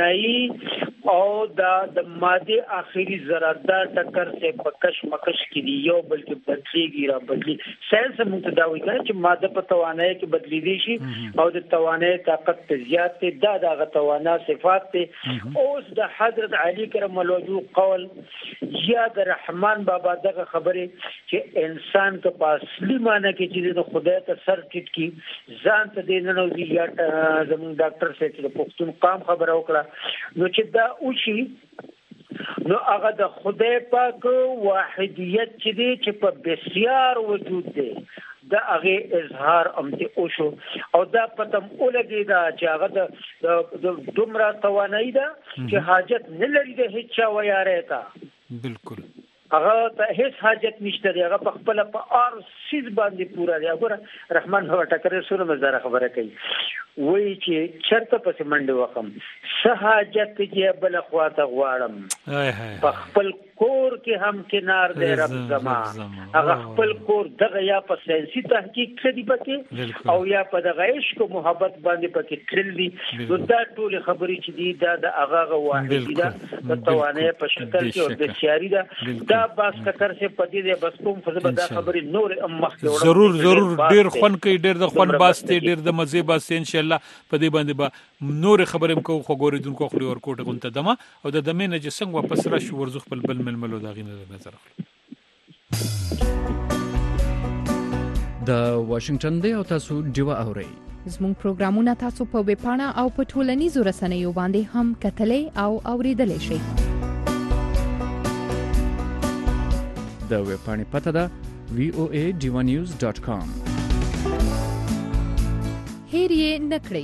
[SPEAKER 5] توانایي او د ماده اخیری ذرات دا ټکر سے پکش مکش کې دی یو بلکې بدلیږي را بدلی ساينس موږ ته دا وایي چې ماده په توانایي کې بدلی دي شي او د توانایي طاقت ته زیات دی دا دغه توانا صفات دي. اوس د حضرت علی کرم الوجه قول یا د رحمان بابا دغه خبره چې انسان ته په اصلي معنی کې چې د خدای ته سر ټیټ کی ځان ته دین نه وی یا زموږ ډاکټر سره چې پښتون قام خبره وکړه نو چې دا اوشي نو هغه د خدای پاک واحدیت چې دی چې په بسیار وجود دی دا هغه اظهار امته او شو او دا پتم اولګی دا چې هغه د دومره توانایي ده چې حاجت نه لري د هیڅ چا ویاره تا
[SPEAKER 2] بالکل
[SPEAKER 5] هغه ته هیڅ حاجت نشته دی هغه په خپل په ار سیز باندې پورا دی. وګوره رحمان هو ټکر سره مزاره خبره کوي وای چې چرته پس منډه وکم سہاجت کې بل خواته غواړم په خپل کور کې هم کنار دی رب زما هغه خپل کور دغه یا په ساينسي تحقیق کړي پکې او یا په دغه عشق او محبت باندې پکې تللی نو دا ټول خبرې چې دی دا د هغه واحد دا د توانایي په شکل کې او د سیاري دا باس کتر سے پدې ده بس کوم فزبه دا خبرې نور امخ
[SPEAKER 2] ضرور ډیر خون کوي ډیر د خون باسته ډیر د مزه باسته ان شاء الله پدې باندې با نور خبرې کو خو ګوریدونکو خو ور کوټه غونته دمه او د دمه نه چې څنګه واپس را شو ورزخ بل ململو دا غینه نظر اخلي.
[SPEAKER 4] د واشنگټن دی او تاسو دیو اورئ
[SPEAKER 6] زموږ پروګرامونه تاسو په ویب پاڼه او په ټولنیزو رسنیو باندې هم کتلې او اوریدلې شئ.
[SPEAKER 4] د ویب پاڼې پته ده voadivanews.com.
[SPEAKER 6] هیر یې نکړئ.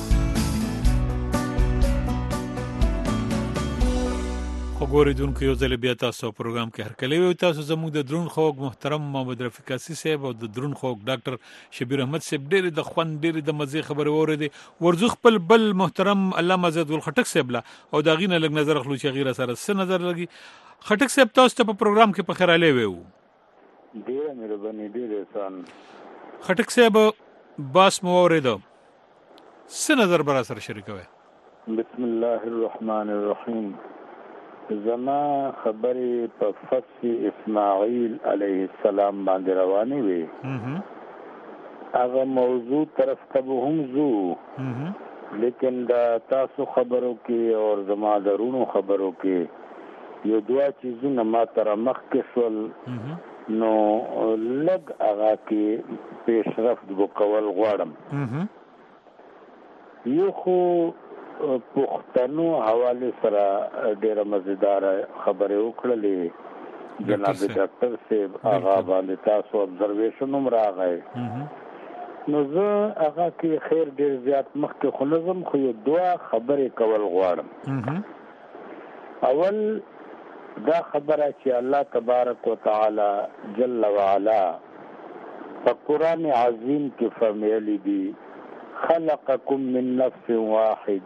[SPEAKER 2] وګوریدونکو یو ځل بیا تاسو پروګرام کې هر کله وي تاسو زموږ د درون خوګ محترم محمد رفیق اسی صاحب او د درون خوګ ډاکټر شبیر احمد صاحب ډېر د خوان ډېر د مزه خبره اوریدي ورزخ بل محترم علامه زید الخټک صاحب لا او دا غینه لګ نظر خلو چې غیره سره س نظر لګي خټک صاحب تاسو ته په پروګرام کې په خیراله ویو
[SPEAKER 7] ډیره مهرباني ډیره احسان.
[SPEAKER 2] خټک صاحب باس مو اوریدو څه نظر برا سره شریکوي؟
[SPEAKER 7] بسم الله الرحمن الرحیم. زما خبرې په فصل اسماعیل علیه السلام باندې روانې وي. هغه موضوع طرف ته به هم ځو، لیکن دا تاسو خبرو کې او زما درونو خبرو کې یو دوه چیزونه ما تر مخکې شول، نو لږ هغه کې پیشرفت وکول غواړم. یو خو پښتنو حواله سره ډیره مزیدار خبره وکړلې جناب ډاکټر صاحب هغه باندې تاسو ابزرویشن هم راغی، نو زه هغه کې خیر ډیر زیات مخکې خو نظم خو یو دوه خبرې کول غواړم. اول دا خبره چې الله تبارک وتعالى جل وعلا په قرآن عظیم کې فرمایلی دی خلقکم من نفس واحد،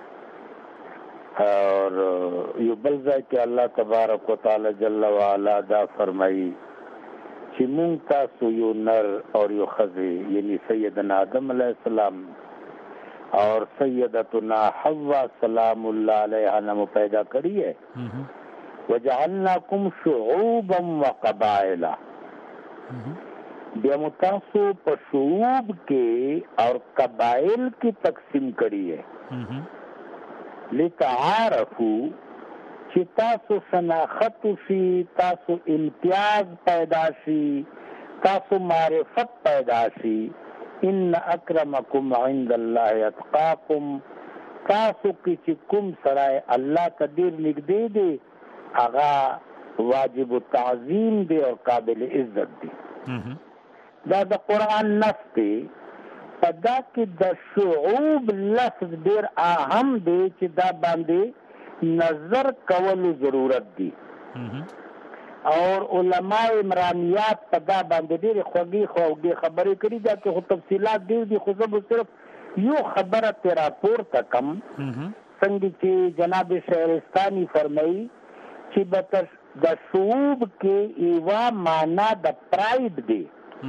[SPEAKER 7] اور یو بل ځای کې الله تبارک وتعالى جل وعلا دا فرمایي چې مونږ تاسو یو نر اور یو ښځه یعنی سیدنا آدم علیہ السلام اور سیدتنا حوا سلام اللہ علیہ نے پیدا کری ہے. وجعلناکم شعوبا وقبائلا، بیا متاسو په شعوب کې اور قبائل کی تقسیم کری ہے لتعارفوا، چې تاسو شناخت شي، تاسو امتیاز پیدا شي، تاسو معرفت پیدا شي. ان اکرمکم عند الله اتقاکم، تاسو کې چې کوم سړی الله ته ډېر نږدې دی هغه واجب التعظیم دی او قابل عزت دی. دا د قرآن نص دی. په دا کې د شعوب لفظ ډېر اهم دی چې دا باندې نظر کولو ضرورت دی، اور علماء عمرانیات په دا باندې ډېرې خوږې خبرې کړي. دا کې خو تفصیلات ډېر دي، خو زه به صرف یو خبره ترې راپورته کم. څنګه چې جناب شهرستاني فرمایي چې د شعوب کې یوه معنا د پراید دی.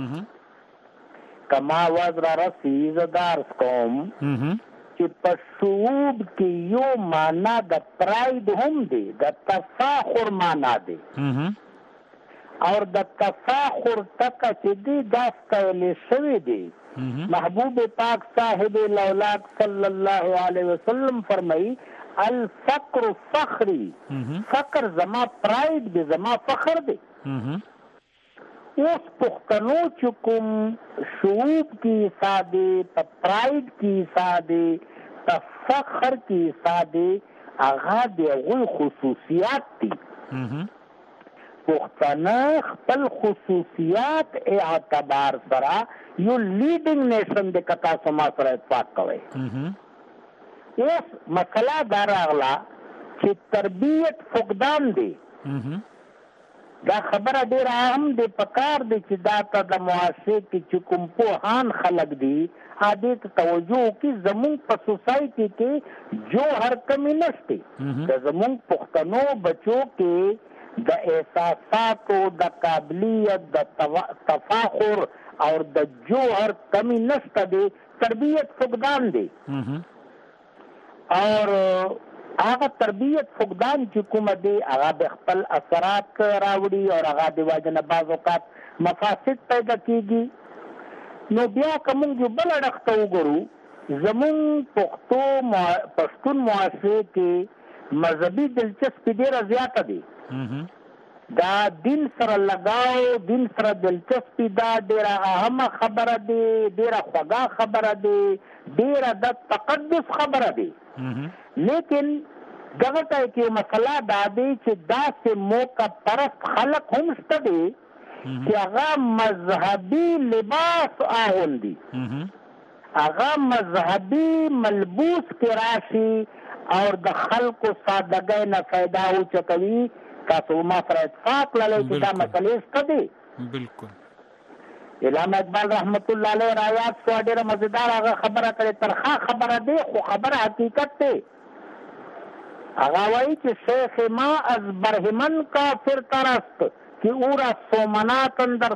[SPEAKER 7] کما وزر رسی زدارس کوم چې په شعوب کې یو معنا د پراید هم دی، د تفاخر معنا دی. اور د تفاخر ټکه چې دی دا ستایلی شوی دی. محبوب پاک صاحب الاولاق صلی الله علیه وسلم فرمایي الفقر فخری، فقر زما پراید دی، زما فخر دی. اوس پښتنو چې کوم شعوب کې ساده په پراید کې ساده په فخر کې ساده هغه د هغوی خصوصیات دي. پښتانه خپل خصوصیات اعتبار سره یو لیډینګ نیشن د کتا سما سره اتفاق کوي. اوس مسله دا راغله چې تربیت فقدان دی. دا خبره ډیره اهم دی. پکار دی چې دا ته د معاشره کې چې کوم پوهان خلک دي هغې ته توجه وکړي. زمونږ په سوسایټي کې جوهر کمی نشته. د زمونږ پښتنو بچو کې د احساساتو، د قابلیت، د تفاخر اور د جوهر کمی نشته دی. تربیت فقدان دی. اور هغه تربیت فقدان چې کومه دی هغه د خپل اثرات راوړي او هغه د وجه نه بعض اوقات مفاسد پیدا کیږي. نو بیا که موږ یو بل اړخ ته وګورو، زمونږ پښتون معاشرې کې مذهبي دلچسپي ډېره زیاته دی. دا دین سره لګاو، دین سره دلچسپي دا ډېره اهمه خبره دی، ډېره خوږه خبره دی، ډېره د تقدس خبره دی. لیکن دغه ځای کې مسله دا دی چې داسې موقع پرست خلک هم شته دي چې هغه مذهبي لباس اغوندي، هغه مذهبي ملبوس کې راشي او د خلکو سادګۍ نه فایده اوچتوي. تاسو ما سره اتفاق لرئ چې دا مسلې شته دي. بالکل علامه اقبال رحمت الله علیه رايات سو ډېره مزیدار هغه خبره کړې، ترخه خبره دی خو خبره حقیقت دی. هغه وایي چې شیخ ما از برهمن کافر ترست که او را سومناتن در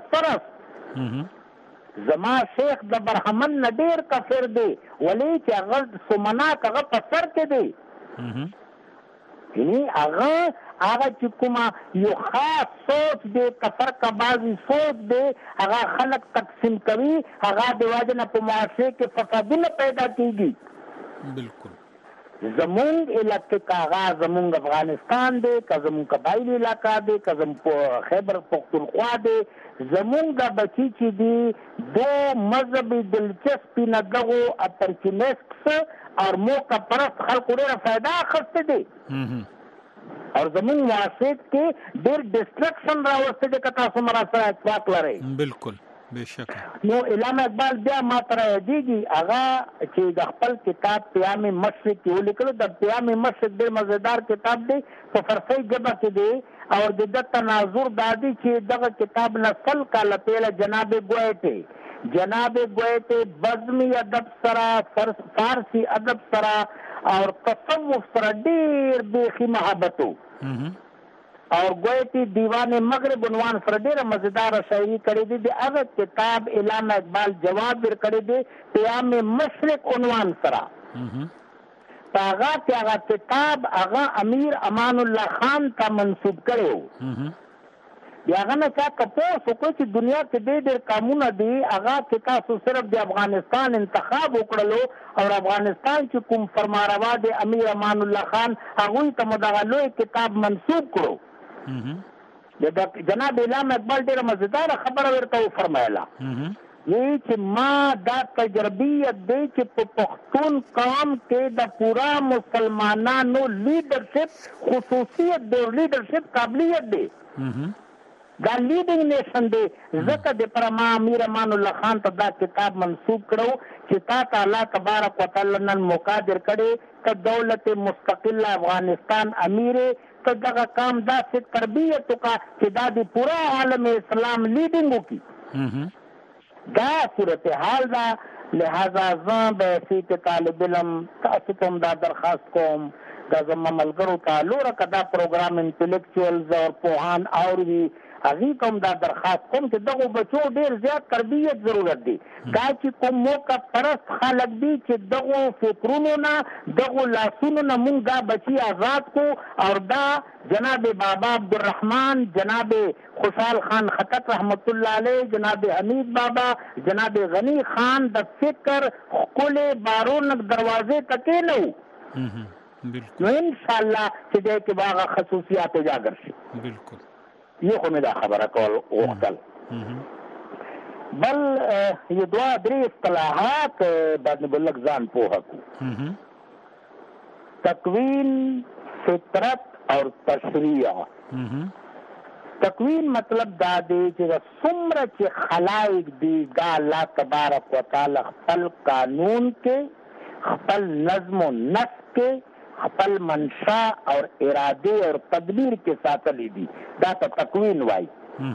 [SPEAKER 7] سرست زما شیخ د برهمن نه ډیر کافر دی ولی چې هغه سومنات هغه په سر کې دی یعنی هغه چې کومه یو خاص سوچ دی کفر کا بعضی سوچ دی هغه خلق تقسیم کوي هغه د وجه نه په معاشره کې فسادونه پیدا کیږي
[SPEAKER 2] بالکل
[SPEAKER 7] زمونږ علاقې کاغا زمونږ افغانستان دی که زمونږ قبایلی علاقه دی که زمونږ خیبر پختونخوا دی زمونږ د بچی چې دی دو مذهبي دلچسپي نه دغو اپرچونیسټس اور موقع پرست خلقو ډېره فایده اخیستې دی اور زمونږ معاشرت کې ډېر ډسټرکشن راوستی دی که تاسو مرا سره اتفاق لرئ
[SPEAKER 2] بالکل بېشکه.
[SPEAKER 7] نو علامه اقبال بیا ما ته رايادېږي هغه چې د خپل کتاب پیام مشرق کې ولیکلو د پیام مشرق ډېر مزیدار کتاب دی په فارسي ژبه کې دی اور د ده تناظر دا دی چې دغه کتاب نه 100 کاله پهله جناب گوئټې بزمي ادب سره فارسي ادب سره اور تصوف سره ډېر بیخي محبتو اور گوئٹی دیوان مغرب عنوان سره ډېره مزیدار شاعري کړې دي د هغه کتاب علامه اقبال جواب ورکړی دی پیام مشرق عنوان سره هغه کتاب هغه امیر امان الله خان ته منسوب کړی بیا هغه نه چا تپوس وکړو چې دنیا کې ډېر کامونه دي هغه چې تاسو صرف د افغانستان انتخاب وکړلو اور افغانستان چې کوم فرمانروا دی امیر امان الله خان هغوی ته مو دغه لوی کتاب منسوب کړو د جناب علامه اقبال ډېره مزیداره خبره ورته وفرمایله یہی چې ما دا تجربیت دی چې په پښتون قوم کې د پورا مسلمانانو لیډرشپ خصوصیت دی لیډرشپ قابلیت دی دا لیډنګ نیشن دی ځکه د پر ما امیر امان الله خان ته دا کتاب منسوب کړو چې تا ته الله تبارک وتعالی نن موقع درکړې ته دولت مستقل افغانستان امیر ته دغه کام داسې تربیت وکړه چې دا د پورا عالم اسلام لیډنګ وکړي دا صورتحال دا لہذا زه به سیت طالب علم تاسو ته دا درخواست کوم دا زما ملګرو ته لوره که دا پروګرام انټلیکچوالز او پوهان اوري هغوی کوم دا درخواست کوم چې دغو بچو ډېر زیات تربیت ضرورت دی دا چې کوم موقع پرست خلک دي چې دغو فکرونو نه دغو لاسونو نه مونږ دا بچي آزاد کو اور دا جناب بابا عبدالرحمن جناب خوشحال خان خطک رحمت الله علیه جناب حمید بابا جناب غنی خان د فکر ښکلې بارونک دروازې تکې نه وو نو انشاءالله چې دی کې به هغه خصوصیات اجاګر شي
[SPEAKER 2] بالکل
[SPEAKER 7] یو خو مې دا خبره کول غوښتل بل یو دوه درې اصطلاحات باندې به لږ ځان پوهه کړو تکوین فطرت اور تشریع تکوین مطلب دا دی چې څومره چې خلایق دي دا الله تبارک وتعالی خپل قانون کې خپل نظم و نسق کې خپل منشا اور اراده اور تدبیر کے ساتلی دی دا تا تکوین وائی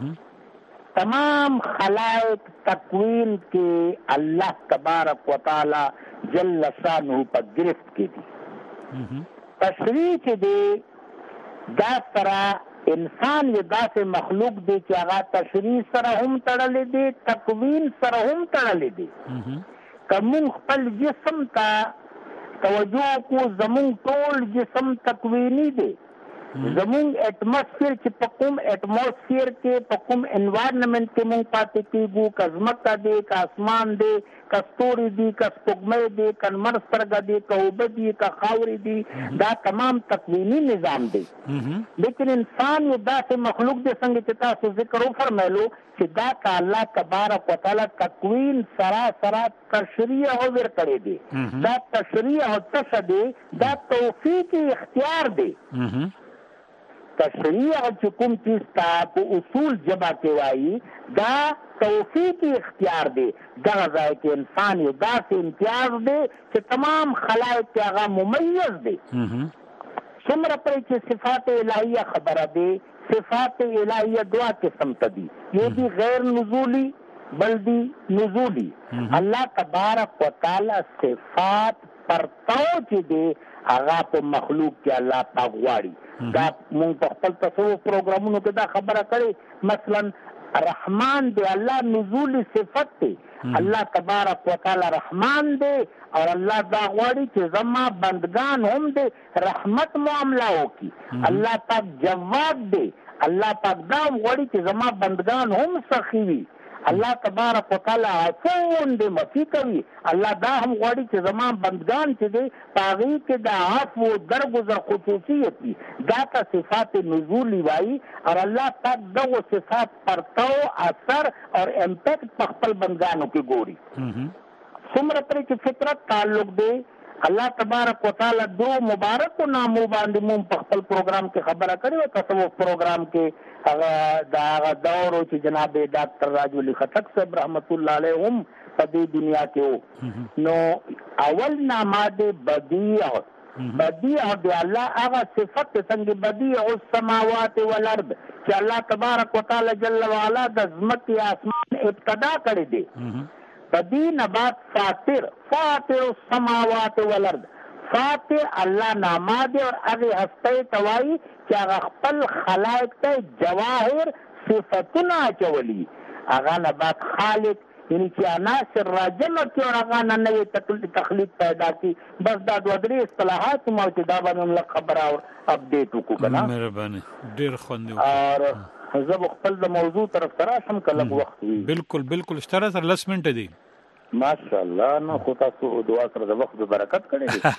[SPEAKER 7] تمام خلائق تکوین کے اللہ تبارک و تعالی جل شانہ پر گرفت کی دی تشریع چی دی دا سرا انسان یہ دا سے مخلوق دی کہ اگا تشریع سرا ہم تڑلی دی تکوین سرا ہم تڑلی دی کمون خپل جسم تا توجه کو زمون ټول جسم تکوینی دی زمون اټماسفیر چې په کوم اټماسفیر کې په کوم انوایرنمنت کې مونږ پاتې کېږو که ځمکه دی که اسمان دی که ستوري دي که سپوږمۍ دی که لمر سترګه دی که اوبه دي که خاورې دي دا تمام تکوینی نظام دی لیکن انسان یو داسې مخلوق دی څنګه چې تاسو ذکر وفرمایلو چې دا که الله تبارک وتعالی تکوین سراسر تشریع ورکړی دی دا تشریع څه دی دا توفیق اختیار دی تشریع چې کوم چیز تا په اصول جبا کې وایي دا توفیق اختیار دی دغه ځای کې انسان یو داسې امتیاز دی چې تمام خلایق کې هغه ممیز دی څومره پرې چې صفات الهیه خبره دی صفات الهیه دوا قسم ته دي یو دي غیر نزولی بل دی نزولی الله تبارک و تعالی صفات پرتاو چې دی هغه په مخلوق کې الله پاک غواړي. دا مونږ په خپل تصوف پروګرامونو کې دا خبره کړې، مثلا رحمان دی الله نزول صفت دی، الله تبارک وتعالى رحمان دی او الله دا غواړي چې زما بندگان هم دی رحمت معامله وکړي. الله پاک جواد دی، الله پاک دا غواړي چې زما بندگان هم سخی وي. الله تبارک وتعالى عفو دی معافي کوي. الله دا هم غواړي چې زما بندگان چې دی پاغي کې دا عفو درگذر خصوصیت دي. دا ته صفات نزولی وایي او الله پاک دغه صفات پرتو اثر اور امپیکٹ په خپل بندگانو کې ګوري. څومره پرې چې فطرت تعلق دی الله تبارک وتعالى دو مبارک نامو باندې مون په خپل پروګرام کې خبره کړې او تصوف پروګرام کې هغه دا دور چې جناب ډاکټر راجو علی خټک صاحب رحمت الله علیهم په دې دنیا کې وو. نو اول نامه د بدیع دی الله هغه صفت څنګه بدیع السماوات والارض چې الله تبارک وتعالى جل وعلا د ځمکې اسمان ابتدا کړی دی. بدین بعد فاطر السماوات والارض، فاطر الله نامه دی اور هغه هسته توای چې هغه خپل خلائق ته جواهر صفاتونه چولی. هغه نه بعد خالق یعنی چې عناصر راجمه کې اور هغه نه نوې تخلیق پیدا کی. بس دا دوه درې اصطلاحات مو چې دا باندې خبره او اپډیټ وکړو کنه.
[SPEAKER 2] مهرباني ډیر خوند
[SPEAKER 7] او زه خپل د موضوع طرف سره شم کله وخت وي.
[SPEAKER 2] بالکل اشتراط 10 منټه دي.
[SPEAKER 7] ماشاءالله نو خو تاسو دعا سره د وخت برکت کړی دي.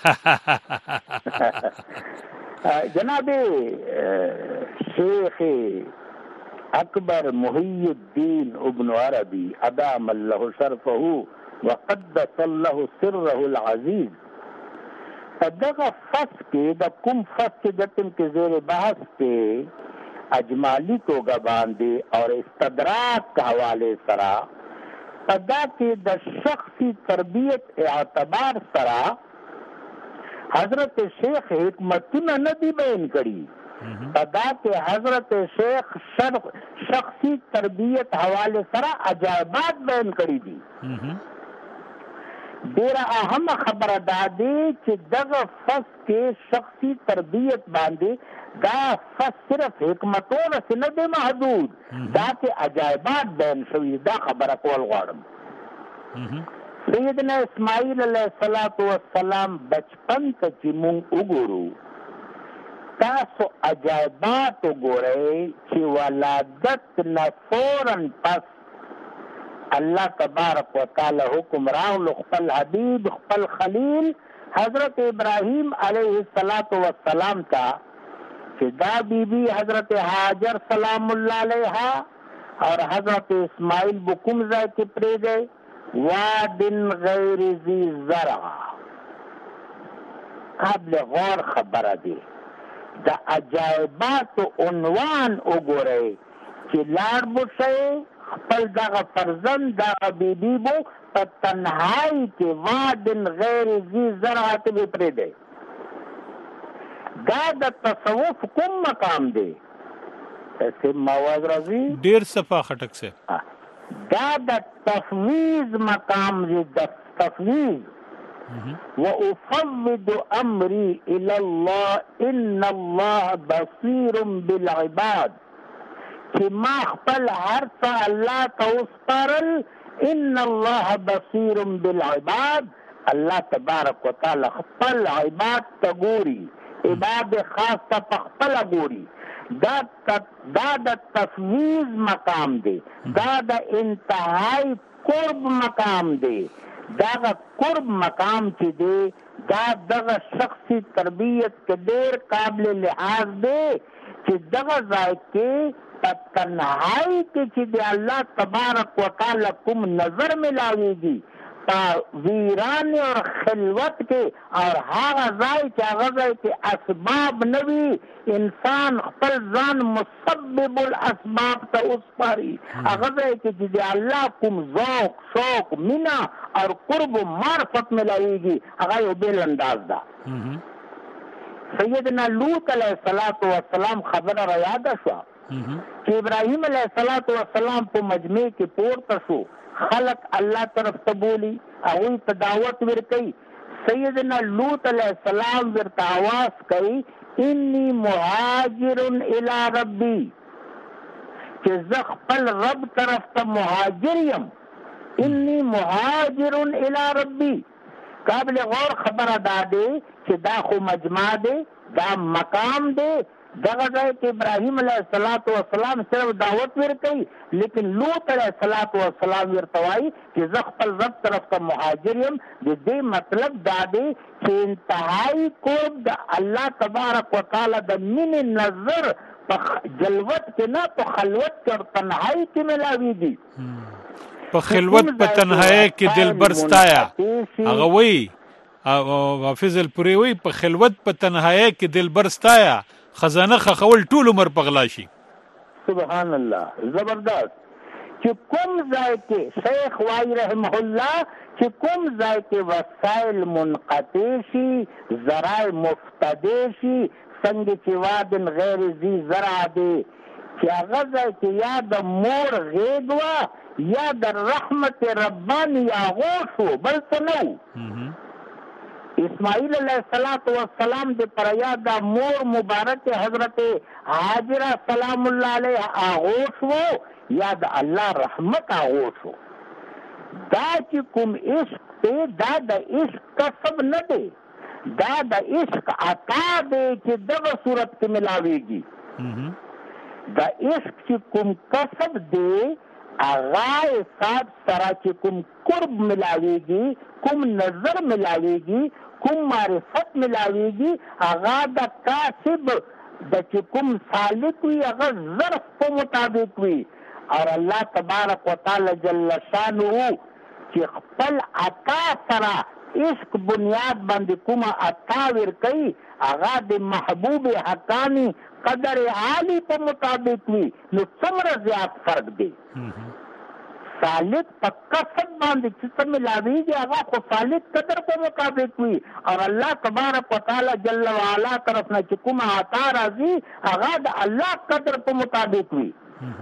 [SPEAKER 7] جناب شیخ اکبر محی الدین ابن عربی ادام الله شرفه وقدس الله سره العزیز دغه فصل کې د کوم فصل د تم کې زیر بحث کې اجمالی توګه باندې اور استدراک حواله سره پدا کې د شخصي تربیت اعتبار سره حضرت شیخ حکمتونه نه دی بیان کړي. پدا کې حضرت شیخ شخصي تربیت حواله سره عجایبات بیان کړي دي. ډیره اهم خبره دا دی چې دغه فصل کې شخصي تربیت باندې دا فصل صرف حکمتونه سره نه دی محدود، دا چې عجایبات بیان شوي. دا خبره کول غواړم. سیدنا اسماعیل علیه السلام بچپن ته چې مونږ وګورو تاسو عجایبات وګورئ چې ولادت نه فوراً پس الله تبارک وتعالی حکم راغلو خپل حبیب خپل خلیل حضرت ابراهیم علیه السلام ته چې دا بیبی حضرت حاجر سلام الله علیها اور حضرت اسماعیل بکم ځای کې پرېږدئ وادن غیر ذی زرع. قبل غور خبره دی د عجایبات عنوان وګورئ چې لار بوشئ خپل دغه فرزند دغه بیبی بو په تنهایی کې وادن غیر ذی زرع ته به پرېږدئ. دا د تصوف کوم مقام دی؟ ایسے مواز رضی
[SPEAKER 2] ډیر صفا خټک سے
[SPEAKER 7] دا د تفویض مقام دی. د تفویض وَأُفَوِّضُ أَمْرِي إِلَى اللَّهِ إِنَّ اللَّهَ بَصِيرٌ بِالْعِبَادِ چې ما خپل هر څه الله ته وسپارل. إِنَّ اللَّهَ بَصِيرٌ بِالْعِبَادِ الله تبارک وتعالی خپل عباد ته ګوري، عباد خاص ته خپل ګوري. دا د تفویض مقام دی، دا د انتہائی قرب مقام دی. دا قرب مقام چې دی دا دغه شخصي تربیت کې ډېر قابل لحاظ دی چې دغه ځای کې په تنهایی کې چې د الله تبارک وتعالی کوم نظر ملاویږي په ویران اور خلوت کې اور هغه ځای چې هغه ځای کې اسباب نه وي انسان خپل ځان مسبب الاسباب ته وسپاري. هغه ځای کې چې الله کوم ذوق شوق مینا اور قرب و معرفت ملاویږي هغه یو بل انداز ده. سیدنا لوط علیه السلام خبره را یاد شو چې ابراهیم علیه السلام په مجمع کې پورته شو، خلق الله طرف ته بولی، هغوی ته دعوت ورکوي. سیدنا لوط علیہ السلام ورته आवाज کوي انی مهاجر الی ربی چې زه خپل رب طرف ته مهاجر یم. انی مهاجر الی ربی. قابل غور خبره دا دی چې دا خو مجمع دی، دا مقام دی، دغه ځای کې ابراهیم علیه السلام صرف دعوت ورکوي، لیکن لوط علیه السلام ورته وایي چې زه خپل رب طرف ته مهاجر یم. د دې مطلب دا دی چې انتهایی قرب د الله تبارک وتعالی د مینې نظر په جلوت کې نه، په خلوت کې او تنهایی کې ملاویږي.
[SPEAKER 2] په خلوت په تنهایی کې دلبر ستایا. هغه وایي حافظ الپوري وایي په خلوت په تنهایی کې دلبر ستایا، خزانه خخول ټول عمر په غلا شي.
[SPEAKER 7] سبحان الله، زبردست. چې کوم ځای کې شیخ وای رحمه الله چې کوم ځای کې وسایل منقطع شي، ذرائع مفتدی شي، څنګه چې وادن غیر ذی زرع دی، چې هغه ځای کې یا د مور غیږ وه یا د رحمت ربانی آغوش و، بل څه نه و. اسماعیل علیہ السلام دے پر یاد مور مبارک حضرت حاجرہ سلام اللہ علیہ آغوش ہو یا دا اللہ رحمت آغوش ہو. دا چی کم عشق تے دا عشق کسب نہ دے، دا عشق عطا دے چی دغ صورت کے ملاوے گی. دا عشق چی کم کسب دے آغای صاحب سرا چی کم قرب ملاوے گی، کم نظر ملاوے گی، کوم معرفت ملاویږي، هغه د کاسب د چې کوم سالک وي هغه ظرف په مطابق وي. او الله تبارک وتعالی جل شانه چې خپل عطا سره عشق بنیاد باندې کومه عطا ورکوي، هغه د محبوب حقانی قدر عالی په مطابق وي. نو څومره زیات فرق دی. سالک په کسب باندې چې څه ملاویږي هغه خو سالک قدر په مطابق وي، او الله تبارک وتعالی جل وعلا طرف نه چې کومه عطا راځي هغه د الله قدر په مطابق وي.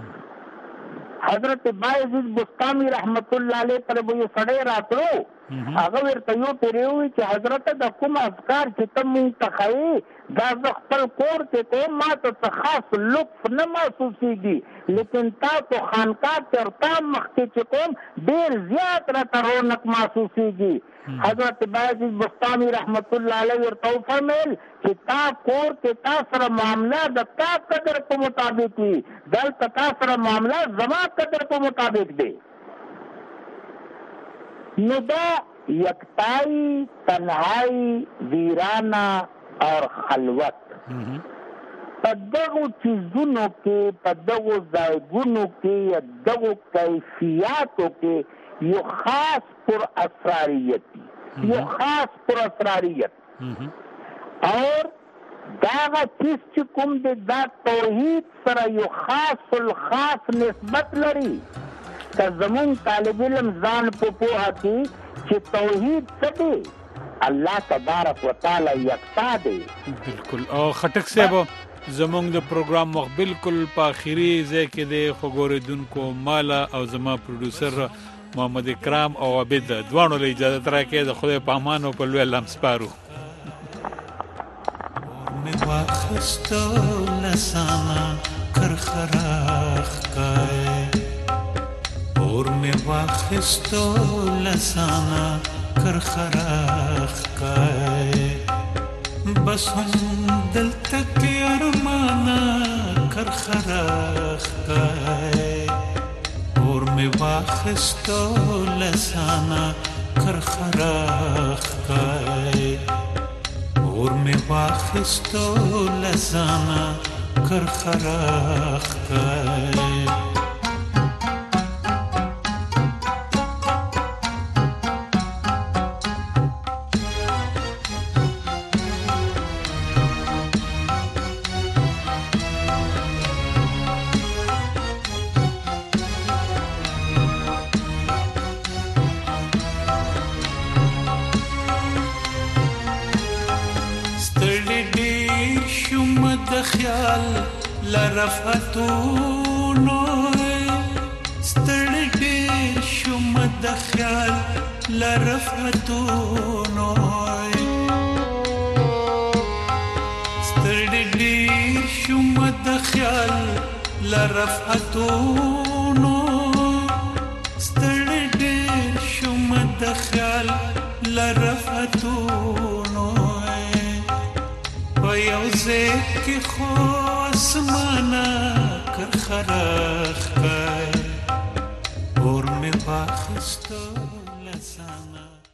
[SPEAKER 7] حضرت بایزید بستامی رحمت الله علیه پر یو سړی راتلو، هغه ورته یو پیریوي چې حضرت د کوم اذکار چې ته مونږ ته ښایې دا زه خپل کور کې کوم، ما ته څه خاص لطف نه محسوسېږي، لیکن تاسو خانقاه تر تا مخکې چې کوم ډېر زیات راته رونق محسوسېږي. حضرت بایزید بستامی رحمت الله علیه ورته وفرمیل چې تا کور کې تا سره معامله د تا قدر په مطابق وي، دلته تا سره معامله زما قدر په مطابق دی. نو دا یکتائی، تنہائی، ویرانا اور خلوت په دغو چیزونو کې، په دغو ځایګونو کې یا دغو کیفیاتو کې یو خاص پر اسراریت، یو خاص پر اسراریت. اور داغه چیز چې کوم دی دا توحید سره یو خاص الخاص نسبت لري. که زمون طالب علم ځان په پوهه کې چې توحید څه دی، الله تبارک وتعالی یکتا دی.
[SPEAKER 2] بالکل. او خټک صاحب زمونږ د پروګرام وخت بالکل په اخري ځای کې دی، خو ګورېدونکو مالا او زما پروډوسر محمد اکرام او عبید دواړو له اجازت راکړئ، د خدای په امان او په لوی الله سپارو.
[SPEAKER 1] مې واخیستو لسانه کرخراخ کای، اور میں واخستو لسانا کرخراخ کائے، بس ہم دل تک ارمانا کرخراخ کائے، اور میں واخستو لسانا کرخراخ کائے، اور میں واخستو لسانا کرخراخ کائے. خیال لرفتونو ستړي ډېر شوم د خیال لرفتونو لرفعتونو ستړي ډېر شوم د خیال لرفعتونو په یو ځای کې خو اسمانه کرخرخ کای اور مې واخیستو لسانه